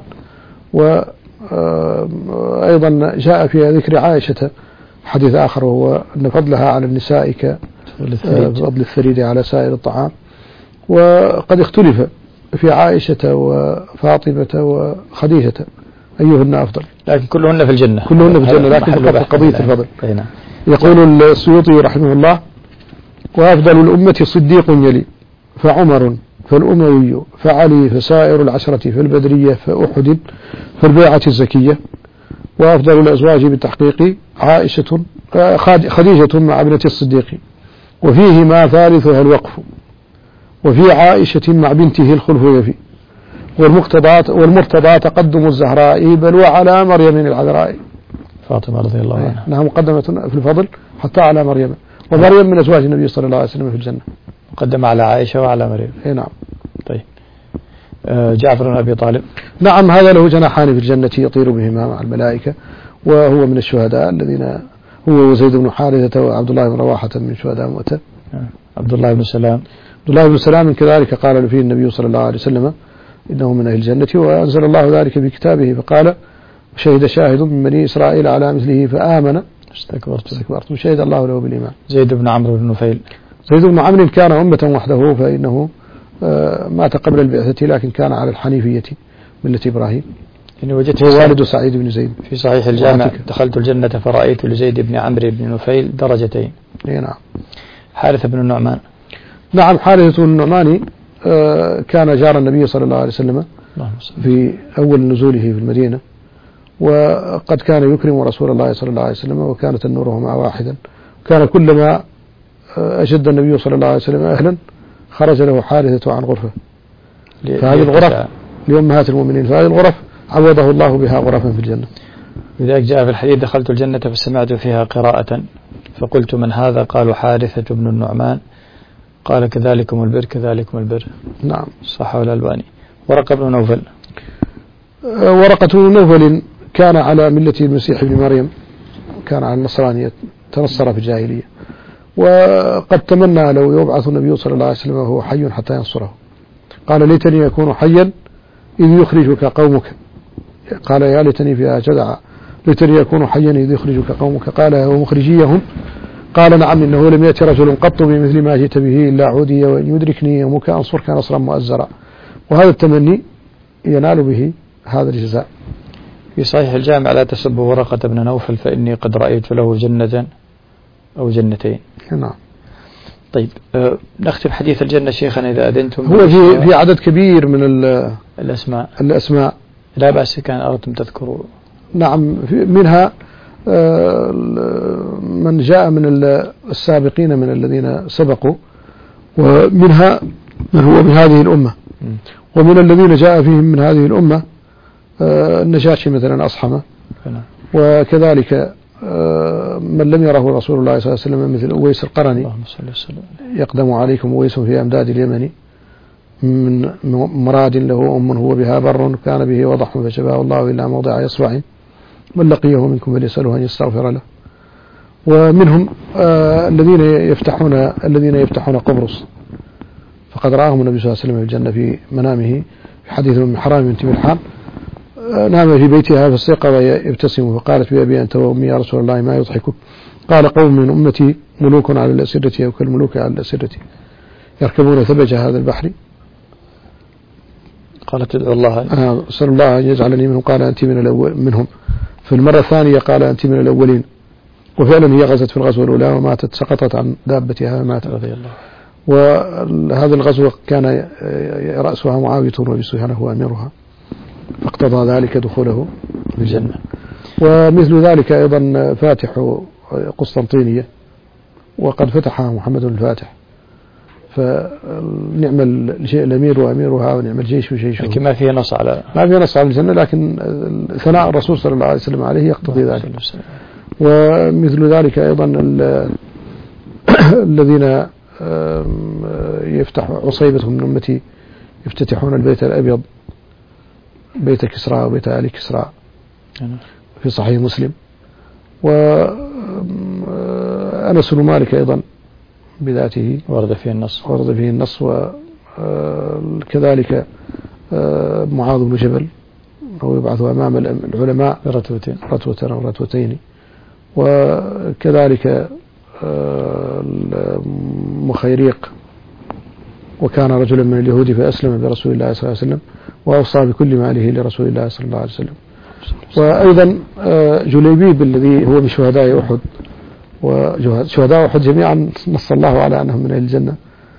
Speaker 3: وأيضا جاء في ذكر عائشة حديث آخر وهو أن فضلها على النساء كفضل الثريد على سائر الطعام. وقد اختلف في عائشة وفاطمة وخديجة أيهن أفضل،
Speaker 2: لكن كلهن في الجنة
Speaker 3: كلهن في الجنة لكن فقط قضية الفضل. يقول السيوطي رحمه الله: وأفضل الأمة صديق يلي فعمر فالأموي فعلي فسائر العشرة فالبدرية فأحد فالبيعة الزكية. وأفضل الأزواج بالتحقيق عائشة خديجة مع ابنة الصديق وفيهما ثالثها الوقف وفي عائشة مع بنته الخلف يفي والمقتضى والمرتضى تقدم الزهراء بل وعلى مريم العذراء.
Speaker 2: فاطمة رضي الله عنها
Speaker 3: أنها مقدمة في الفضل حتى على مريم، ومريم من أزواج النبي صلى الله عليه وسلم في الجنة،
Speaker 2: مقدمة على عائشة وعلى مريم.
Speaker 3: اي نعم.
Speaker 2: طيب جعفر بن أبي طالب.
Speaker 3: نعم، هذا له جناحان في الجنة يطير بهما مع الملائكة، وهو من الشهداء الذين هو وزيد بن حارثة وعبد الله بن رواحة من شهداء مؤتة.
Speaker 2: عبد الله بن سلام
Speaker 3: عبد الله بن سلام كذلك قال فيه النبي صلى الله عليه وسلم إنه من أهل الجنة، وأنزل الله ذلك في كتابه فقال: شهد شاهد من بني إسرائيل على مثله فآمن
Speaker 2: استكبرت
Speaker 3: استكبرت شهد الله له بالإيمان.
Speaker 2: زيد بن عمرو بن نفيل.
Speaker 3: زيد بن عمرو كان أمة وحده، فإنه مات قبل البعثة لكن كان على الحنيفية ملة إبراهيم.
Speaker 2: يعني وجدت
Speaker 3: هو والد سعيد بن زيد.
Speaker 2: في صحيح الجامع: دخلت الجنة فرأيت لزيد بن عمرو بن نفيل درجتين.
Speaker 3: اي نعم.
Speaker 2: حارثة بن النعمان.
Speaker 3: نعم، حارثة بن النعمان كان جار النبي صلى الله عليه وسلم في أول نزوله في المدينة، وقد كان يكرم رسول الله صلى الله عليه وسلم، وكانت النور مع واحدا. كان كلما أشد النبي صلى الله عليه وسلم أهلا خرج له حارثة عن غرفة، فهذه الغرف لأمهات المؤمنين، فهذه الغرف عوضه الله بها غرفا في الجنة.
Speaker 2: لذلك جاء في الحديث: دخلت الجنة فسمعت فيها قراءة فقلت من هذا؟ قالوا حارثة بن النعمان. قال كذلكم البر كذلكم البر.
Speaker 3: نعم.
Speaker 2: صح الألباني. ورقة بن نوفل.
Speaker 3: ورقة بن نوفل كان على ملة المسيح ابن مريم، كان على النصرانية، تنصر في الجاهلية، وقد تمنى لو يبعث النبي صلى الله عليه وسلم وهو حي حتى ينصره. قال ليتني أكون حيا إذ يخرجك قومك. قال يا ليتني فيها جدع، ليتني أكون حيا إذ يخرجك قومك. قال ومخرجيهم؟ قال نعم، إنه لم يأتي رجل قط بمثل ما جئت به إلا عودي، وإن يدركني يومك أنصرك نصرا مؤزرا. وهذا التمني ينال به هذا الجزاء.
Speaker 2: في صحيح الجامع لا تسبوا ورقة بن نوفل فإني قد رأيت له جنة أو جنتين.
Speaker 3: نعم.
Speaker 2: طيب أه نختم حديث الجنة شيخنا إذا أذنتم.
Speaker 3: هو في في عدد كبير من
Speaker 2: الأسماء
Speaker 3: الأسماء
Speaker 2: لا بأس كان أردتم تذكروا.
Speaker 3: نعم، منها من جاء من السابقين من الذين سبقوا، ومنها من هو من هذه الأمة، ومن الذين جاء فيهم من هذه الأمة النجاشي مثلا أصحمه، وكذلك من لم يره رسول الله صلى الله عليه وسلم مثل أويس القرني، يقدم عليكم أويس في أمداد اليمن من مراد له أم هو بها بر كان به وضح فشباه الله إلا موضع إصبع من لقيه منكم فليسأله أن يستغفر له. ومنهم آه الذين يفتحون الذين يفتحون قبرص، فقد رآهم النبي صلى الله عليه وسلم في الجنة في منامه في حديث من حرام بنت ملحان. آه نام في بيتها فاستيقظ يبتسم فقالت بأبي أنت وأمي يا رسول الله ما يضحكك؟ قال قوم من أمتي ملوك على الأسرة أو كالملوك على الأسرة يركبون ثبج هذا البحر.
Speaker 2: قالت ادعو الله
Speaker 3: آه أسأل الله أن يجعلني منهم. قال أنت من الأول منهم. في المرة الثانية قال أنت من الأولين. وفعلا هي غزت في الغزوة الأولى وماتت، سقطت عن دابتها ماتت رضي الله. وهذا الغزوة كان رأسها معاوية وأبي سفيان هو أميرها، فاقتضى ذلك دخوله في الجنة. ومثل ذلك أيضا فاتح قسطنطينية، وقد فتحها محمد الفاتح، فنعم الشيء الأمير وأميرها ونعم الجيش وجيشه.
Speaker 2: لكن ما فيه نص على
Speaker 3: ما فيه نص على الجنة، لكن ثناء الرسول صلى الله عليه وسلم عليه يقتضي ذلك. ومثل ذلك أيضا الذين يفتح عصيبة من أمتي يفتتحون البيت الأبيض، بيت كسرى وبيت آل كسرى في صحيح مسلم. وأنس بن مالك أيضا بذاته
Speaker 2: ورد فيه النص
Speaker 3: ورد فيه النص. وكذلك معاذ بن جبل هو يبعث أمام العلماء
Speaker 2: رتوتين
Speaker 3: رتوة أو رتوتين. وكذلك مخيريق وكان رجلا من اليهود فأسلم برسول الله صلى الله عليه وسلم وأوصى بكل ماله لرسول الله صلى الله عليه وسلم. وأيضا جليبيب الذي هو من شهداء أحد، وشهداء أحد جميعا نص الله على أنهم من أهل الجنة،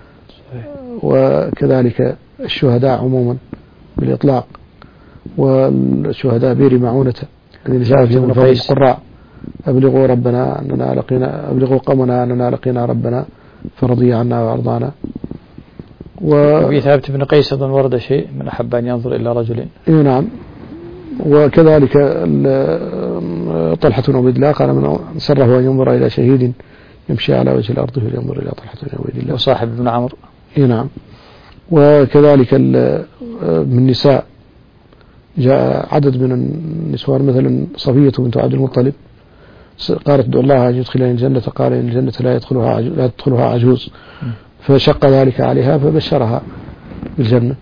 Speaker 3: وكذلك الشهداء عموما بالإطلاق، والشهداء بير معونة الذين جاء فيهم القراء أبلغوا ربنا أننا لقينا أبلغوا قومنا أننا لقينا ربنا فرضي عنا وأرضانا.
Speaker 2: وفي ثابت بن قيس أظن ورد شيء من أحب أن ينظر إلى رجل.
Speaker 3: إيه نعم. وكذلك طلحة بن عبيد الله قال من سره أن ينظر إلى شهيد يمشي على وجه الأرض فلينظر إلى طلحة بن عبيد الله.
Speaker 2: وصاحب ابن عمرو.
Speaker 3: إيه نعم. وكذلك من النساء جاء عدد من النسوان مثلا صفية بنت عبد المطلب قالت ادعو الله أن يدخلني الجنة، قال إن الجنة لا يدخلها لا تدخلها عجوز، فشق ذلك عليها فبشرها بالجنة.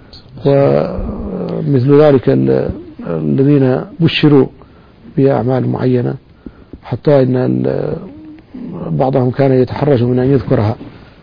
Speaker 3: ومثل ذلك الذين بشروا بأعمال معينة حتى إن بعضهم كان يتحرج من أن يذكرها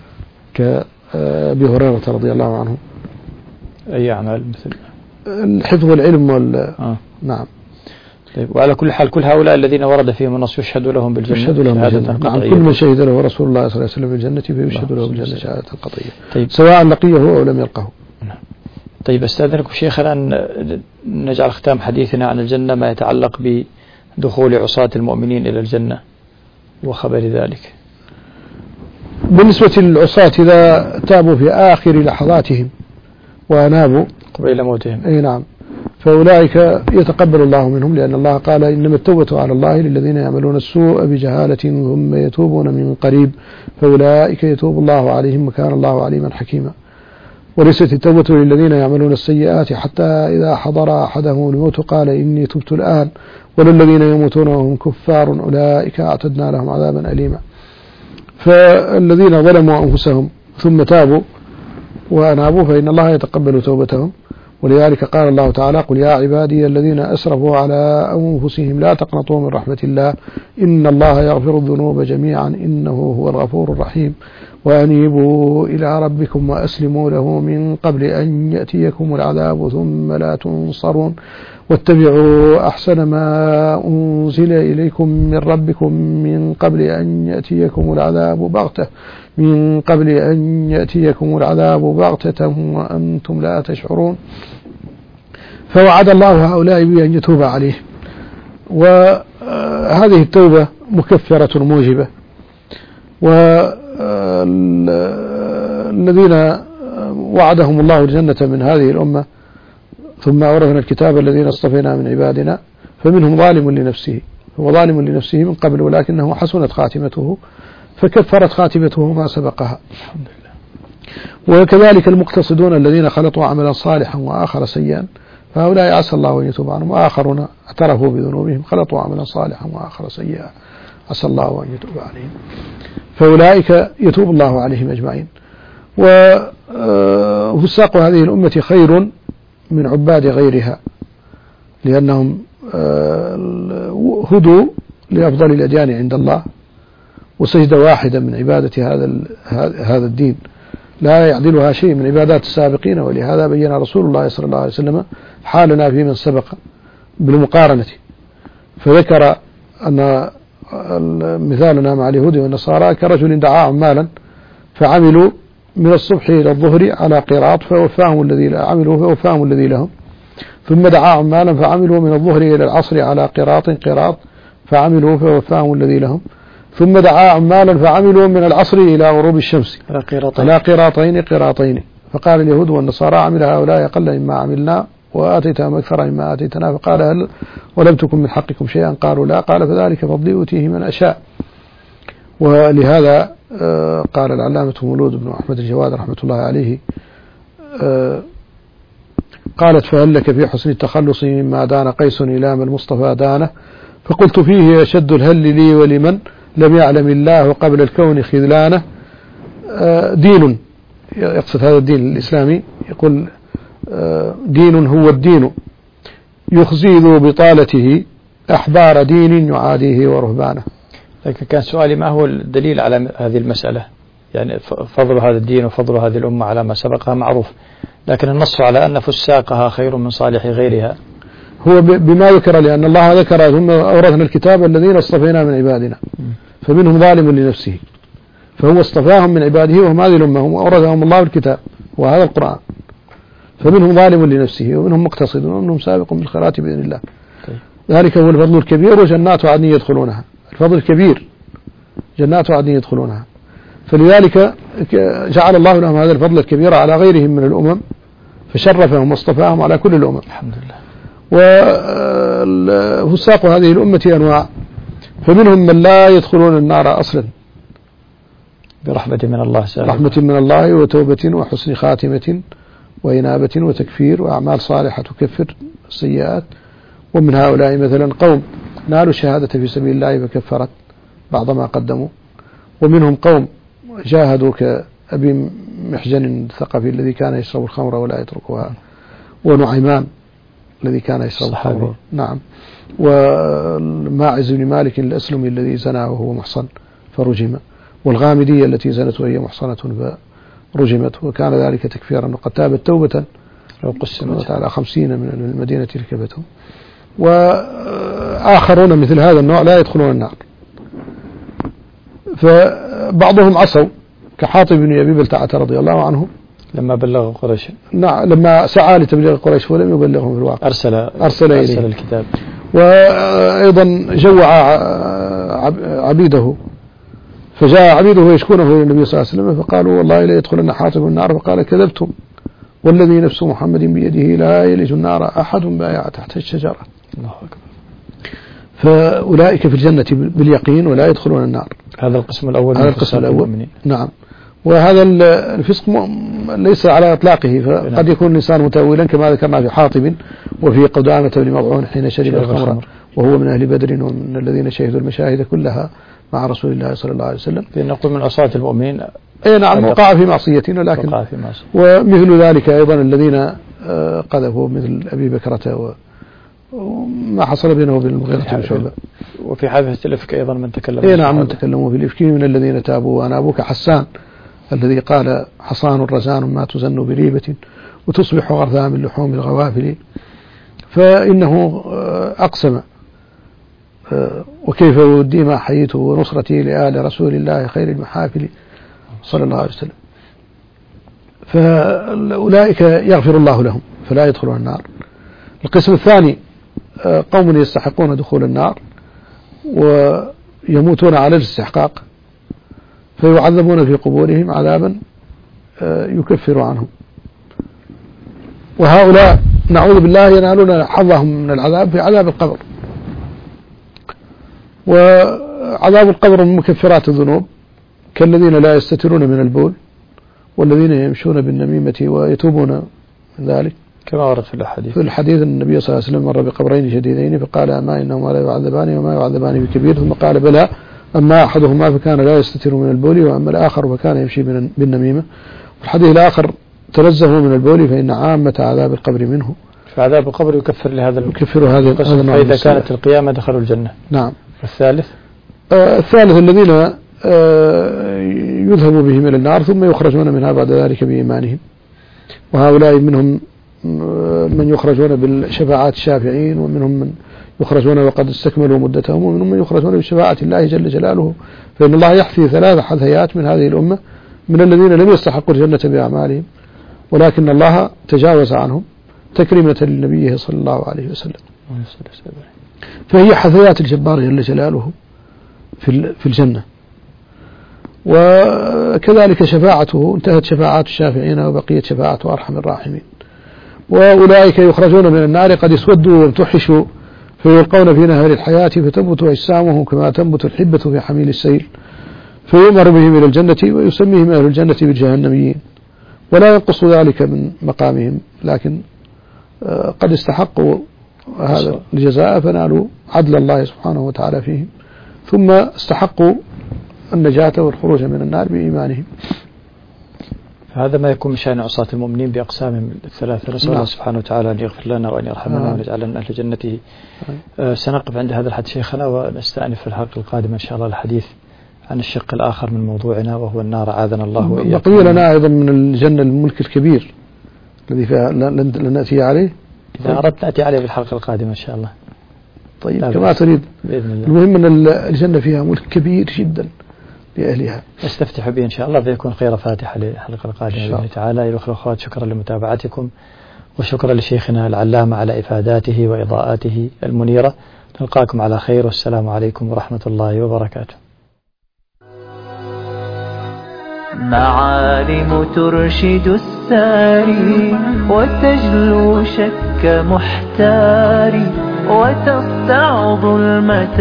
Speaker 3: كأبي هريرة رضي الله عنه.
Speaker 2: أي أعمال؟ مثل
Speaker 3: الحفظ والعلم وال
Speaker 2: آه.
Speaker 3: نعم.
Speaker 2: طيب، وعلى كل حال كل هؤلاء الذين ورد فيهم النص يشهد لهم بالجنة.
Speaker 3: يشهد لهم بالجنة. نعم، كل من شهد له رسول الله صلى الله عليه وسلم بالجنة فيشهد له بالجنة شهادة قطعية. طيب. سواء لقيه أو لم يلقه.
Speaker 2: نعم. طيب، استاذنكم شيخنا أن نجعل ختام حديثنا عن الجنة ما يتعلق بدخول عصاة المؤمنين إلى الجنة وخبر ذلك.
Speaker 3: بالنسبة للعصاة إذا تابوا في آخر لحظاتهم وأنابوا
Speaker 2: قبيل موتهم،
Speaker 3: أي نعم، فأولئك يتقبل الله منهم، لأن الله قال إنما التوبة على الله للذين يعملون السوء بجهالة ثم يتوبون من قريب فأولئك يتوب الله عليهم وكان الله عليما حكيما. وليست التوبة للذين يعملون السيئات حتى إذا حضر أحدهم الموت قال إني تبت الآن، وللذين يموتون وهم كفار أولئك أعتدنا لهم عذابا أليما. فالذين ظلموا أنفسهم ثم تابوا وأنابوا فإن الله يتقبل توبتهم. ولذلك قال الله تعالى قل يا عبادي الذين أسرفوا على أنفسهم لا تقنطوا من رحمة الله إن الله يغفر الذنوب جميعا إنه هو الغفور الرحيم وأنيبوا إلى ربكم وأسلموا له من قبل أن يأتيكم العذاب ثم لا تنصرون واتبعوا أحسن ما أنزل إليكم من ربكم من قبل أن يأتيكم العذاب بغتة من قبل أن يأتيكم العذاب بغتة وأنتم لا تشعرون. فوعد الله هؤلاء بأن يتوب عليه، وهذه التوبة مكفرة موجبة. والذين وعدهم الله الجنة من هذه الأمة ثم أورثنا الكتاب الذين اصطفينا من عبادنا فمنهم ظالم لنفسه، هو ظالم لنفسه من قبل ولكنه حسنت خاتمته فكفرت خاتمته ما سبقها. الحمد لله. وكذلك المقتصدون الذين خلطوا عملا صالحا وآخر سيئا فهؤلاء عسى الله أن يتوب عنهم، وآخرون اعترفوا بذنوبهم خلطوا عملا صالحا وآخر سيئا عسى الله أن يتوب عليهم فأولئك يتوب الله عليهم أجمعين. وفساق هذه الأمة خير من عباد غيرها لأنهم هدوا لأفضل الأديان عند الله، وسجدة واحدة من عبادة هذا هذا الدين لا يعدلها شيء من عبادات السابقين. ولهذا بين رسول الله صلى الله عليه وسلم حالنا في من سبق بالمقارنة، فذكر أن مثالنا مع اليهود والنصارى كرجل دعا عمالا فعملوا من الصبح إلى الظهر على قراط فوفاهم الذي عملوا فوفاهم الذي لهم، ثم دعا عمالا فعملوا من الظهر إلى العصر على قراط قراط فعملوا فوفاهم الذي لهم، ثم دعا عمالا فعملوا من العصر إلى غروب الشمس على قراطين قراطين. فقال اليهود والنصارى عمل هؤلاء أقل مما عملنا وآتيتهم أكثر مما آتيتنا، فقال هل ولم تكن من حقكم شيئا؟ قالوا لا. قال فذلك فضلي أوتيه من أشاء. ولهذا قال العلامة مولود بن أحمد الجواد رحمة الله عليه قالت فهل لك في حسن التخلص مما دان قيس إلى ما المصطفى دانه، فقلت فيه أشد الهل لي ولمن لم يعلم الله قبل الكون خذلانه. دين يقصد هذا الدين الإسلامي، يقول دين هو الدين يخزي ذو بطالته أحبار دين يعاديه ورهبانه.
Speaker 2: لكن كان سؤالي ما هو الدليل على هذه المسألة؟ يعني فضل هذا الدين وفضل هذه الأمة على ما سبقها معروف، لكن النص على أن فساقها خير من صالح غيرها
Speaker 3: هو بما ذكر، لأن الله ذكر ثم أورثنا الكتاب الذين اصطفينا من عبادنا فمنهم ظالم لنفسه، فهو اصطفاهم من عباده وهم هذه الأمة، هم أورثهم الله الكتاب وهذا القرآن، فمنهم ظالم لنفسه ومنهم مقتصد ومنهم سابق بالخيرات بإذن الله. ذلك هو الفضل الكبير وجنات عدن يدخلونها، الفضل الكبير جنات عدن يدخلونها. فلذلك جعل الله لهم هذا الفضل الكبير على غيرهم من الأمم فشرفهم واصطفاهم على كل الأمم. الحمد لله. وفساق هذه الأمة أنواع، فمنهم من لا يدخلون النار أصلا
Speaker 2: برحمة من الله سأل
Speaker 3: رحمة من الله وتوبة وحسن خاتمة وإنابة وتكفير وأعمال صالحة تكفر السيئات. ومن هؤلاء مثلا قوم نالوا الشهادة في سبيل الله فكفرت بعض ما قدموا، ومنهم قوم جاهدوا كأبي محجن الثقفي الذي كان يشرب الخمر ولا يتركها، ونعيمان الذي كان يشرب الخمر، نعم، وماعز بن مالك الأسلمي الذي زنى وهو محصن فرجم، والغامدية التي زنت وهي محصنة فرجمت، وكان ذلك تكفيرا وقد تابت توبة
Speaker 2: لو قسمت
Speaker 3: على خمسين من المدينة ركبتهم. وآخرون مثل هذا النوع لا يدخلون النار. فبعضهم عصوا كحاطب بن أبي بلتعة رضي الله عنه
Speaker 2: لما بلغ قريش،
Speaker 3: نعم، لما سعى لتبليغ قريش ولم يبلغهم في الواقع
Speaker 2: أرسل
Speaker 3: أرسل,
Speaker 2: أرسل الكتاب.
Speaker 3: وأيضا جوع عبيده، فجاء عبيده يشكونه إلى النبي صلى الله عليه وسلم فقالوا والله لا يدخلن حاطب النار، فقال كذبتم والذي نفس محمد بيده لا يلج النار أحد بايع تحت الشجرة.
Speaker 2: الله أكبر.
Speaker 3: فأولئك في الجنة باليقين ولا يدخلون النار.
Speaker 2: هذا القسم الأول.
Speaker 3: هذا القسم الأول. نعم. وهذا الفسق ليس على إطلاقه، فقد يكون الإنسان متأولا كما ذكرنا في حاطب وفي قدامة بن مضعون حين شرب الخمر وهو من أهل بدر ومن الذين شهدوا المشاهد كلها مع رسول الله صلى الله عليه وسلم.
Speaker 2: نقول من عصاة المؤمنين.
Speaker 3: أي نعم، وقع في معصيتنا، لكن ومثل ذلك أيضا الذين قذفوا مثل أبي بكرة وما حصل بينه وبين المغيرة بن شعبة.
Speaker 2: وفي حادثة الإفك أيضا من تكلم.
Speaker 3: أي نعم، من تكلموا في الإفك من الذين تابوا وأنا أبوك حسان الذي قال حصان رزان ما تزن بريبة وتصبح غرثا من لحوم الغوافل. فإنه أقسم وكيف ودي ما حييته ونصرتي لآل رسول الله خير المحافل صلى الله عليه وسلم. فأولئك يغفر الله لهم فلا يدخلون النار. القسم الثاني قوم يستحقون دخول النار ويموتون على الاستحقاق فيعذبون في قبورهم عذابا يكفر عنهم، وهؤلاء نعوذ بالله ينالون حظهم من العذاب في عذاب القبر. وعذاب القبر من مكفرات الذنوب كالذين لا يستترون من البول والذين يمشون بالنميمة ويتوبون من ذلك
Speaker 2: كما ورد في الحديث.
Speaker 3: في الحديث النبي صلى الله عليه وسلم مر بقبرين شديدين فقال أما إنهما لا يعذبان وما يعذبان بكبير، ثم قال بلى أما أحدهما فكان لا يستتر من البول وأما الآخر فكان يمشي بالنميمة. والحديث الآخر تنزهوا من البول فإن عامة عذاب القبر منه.
Speaker 2: فعذاب القبر يكفر لهذا
Speaker 3: يكفر هذا القسم.
Speaker 2: فإذا كانت القيامة دخلوا الجنة.
Speaker 3: نعم.
Speaker 2: والثالث
Speaker 3: آه الثالث الذين آه يذهب بهم إلى النار ثم يخرجون منها بعد ذلك بإيمانهم، وهؤلاء منهم من يخرجون بالشفاعات الشافعين ومنهم من يخرجون وقد استكملوا مدتهم ومنهم من يخرجون بشفاعة الله جل جلاله. فإن الله يحثي ثلاث حثيات من هذه الأمة من الذين لم يستحقوا الجنة بأعمالهم ولكن الله تجاوز عنهم تكريمة لنبيه صلى الله عليه وسلم. فهي حثيات الجبار جل جلاله في الجنة. وكذلك شفاعته انتهت شفاعات الشافعين وبقيت شفاعة أرحم الراحمين. وأولئك يخرجون من النار قد اسودوا وامتحشوا فيلقون في نهر الحياة فتنبت أجسامهم كما تنبت الحبة في حميل السيل فيؤمر بهم إلى الجنة ويسميهم أهل الجنة بالجهنميين، ولا ينقص ذلك من مقامهم، لكن قد استحقوا هذا الجزاء فنالوا عدل الله سبحانه وتعالى فيهم، ثم استحقوا النجاة والخروج من النار بإيمانهم.
Speaker 2: هذا ما يكون من شأن عصاة المؤمنين بأقسامهم الثلاثة. نسأل الله سبحانه وتعالى أن يغفر لنا وأن يرحمنا ونجعلنا من أهل جنته. آه سنقف عند هذا الحد شيخنا ونستأنف في الحلقة القادمة إن شاء الله الحديث عن الشق الآخر من موضوعنا وهو النار عاذنا الله وإياكم.
Speaker 3: بقي لنا أيضا من الجنة الملك الكبير الذي فيها لن نأتي عليه.
Speaker 2: إذا أردت نأتي عليه في الحلقة القادمة إن شاء الله.
Speaker 3: طيب كما تريد بإذن الله. المهم أن الجنة فيها ملك كبير جدا لأهلها.
Speaker 2: نستفتح به إن شاء الله فيكون خير فاتحة للحلقة القادمة بإذن الله تعالى. أيها الأخوات شكرا لمتابعتكم وشكرا لشيخنا العلامة على إفاداته وإضاءاته المنيرة. نلقاكم على خير والسلام عليكم ورحمة الله وبركاته.
Speaker 1: معالم ترشد الساري وتجلو شك محتاري وتقطع ظلمة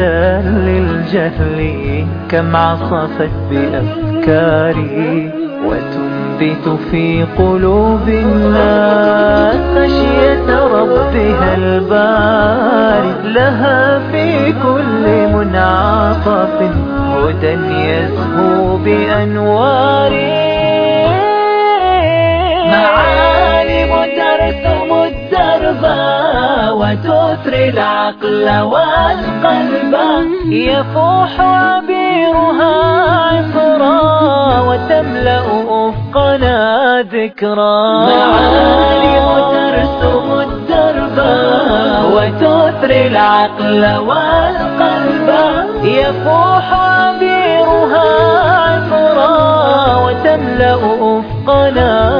Speaker 1: للجهل كم عصفت بأفكاري وتنبت في قلوب الناس خشية ربها الباري لها في كل منعطف هدى يزهو بأنواره معالم ترسم الدرب وتثري العقل والقلب يفوح عبيرها عطرا وتملأ أفقنا ذكرا معالم ترسم الدرب وتثري العقل والقلب يفوح عبيرها عطرا وتملأ أفقنا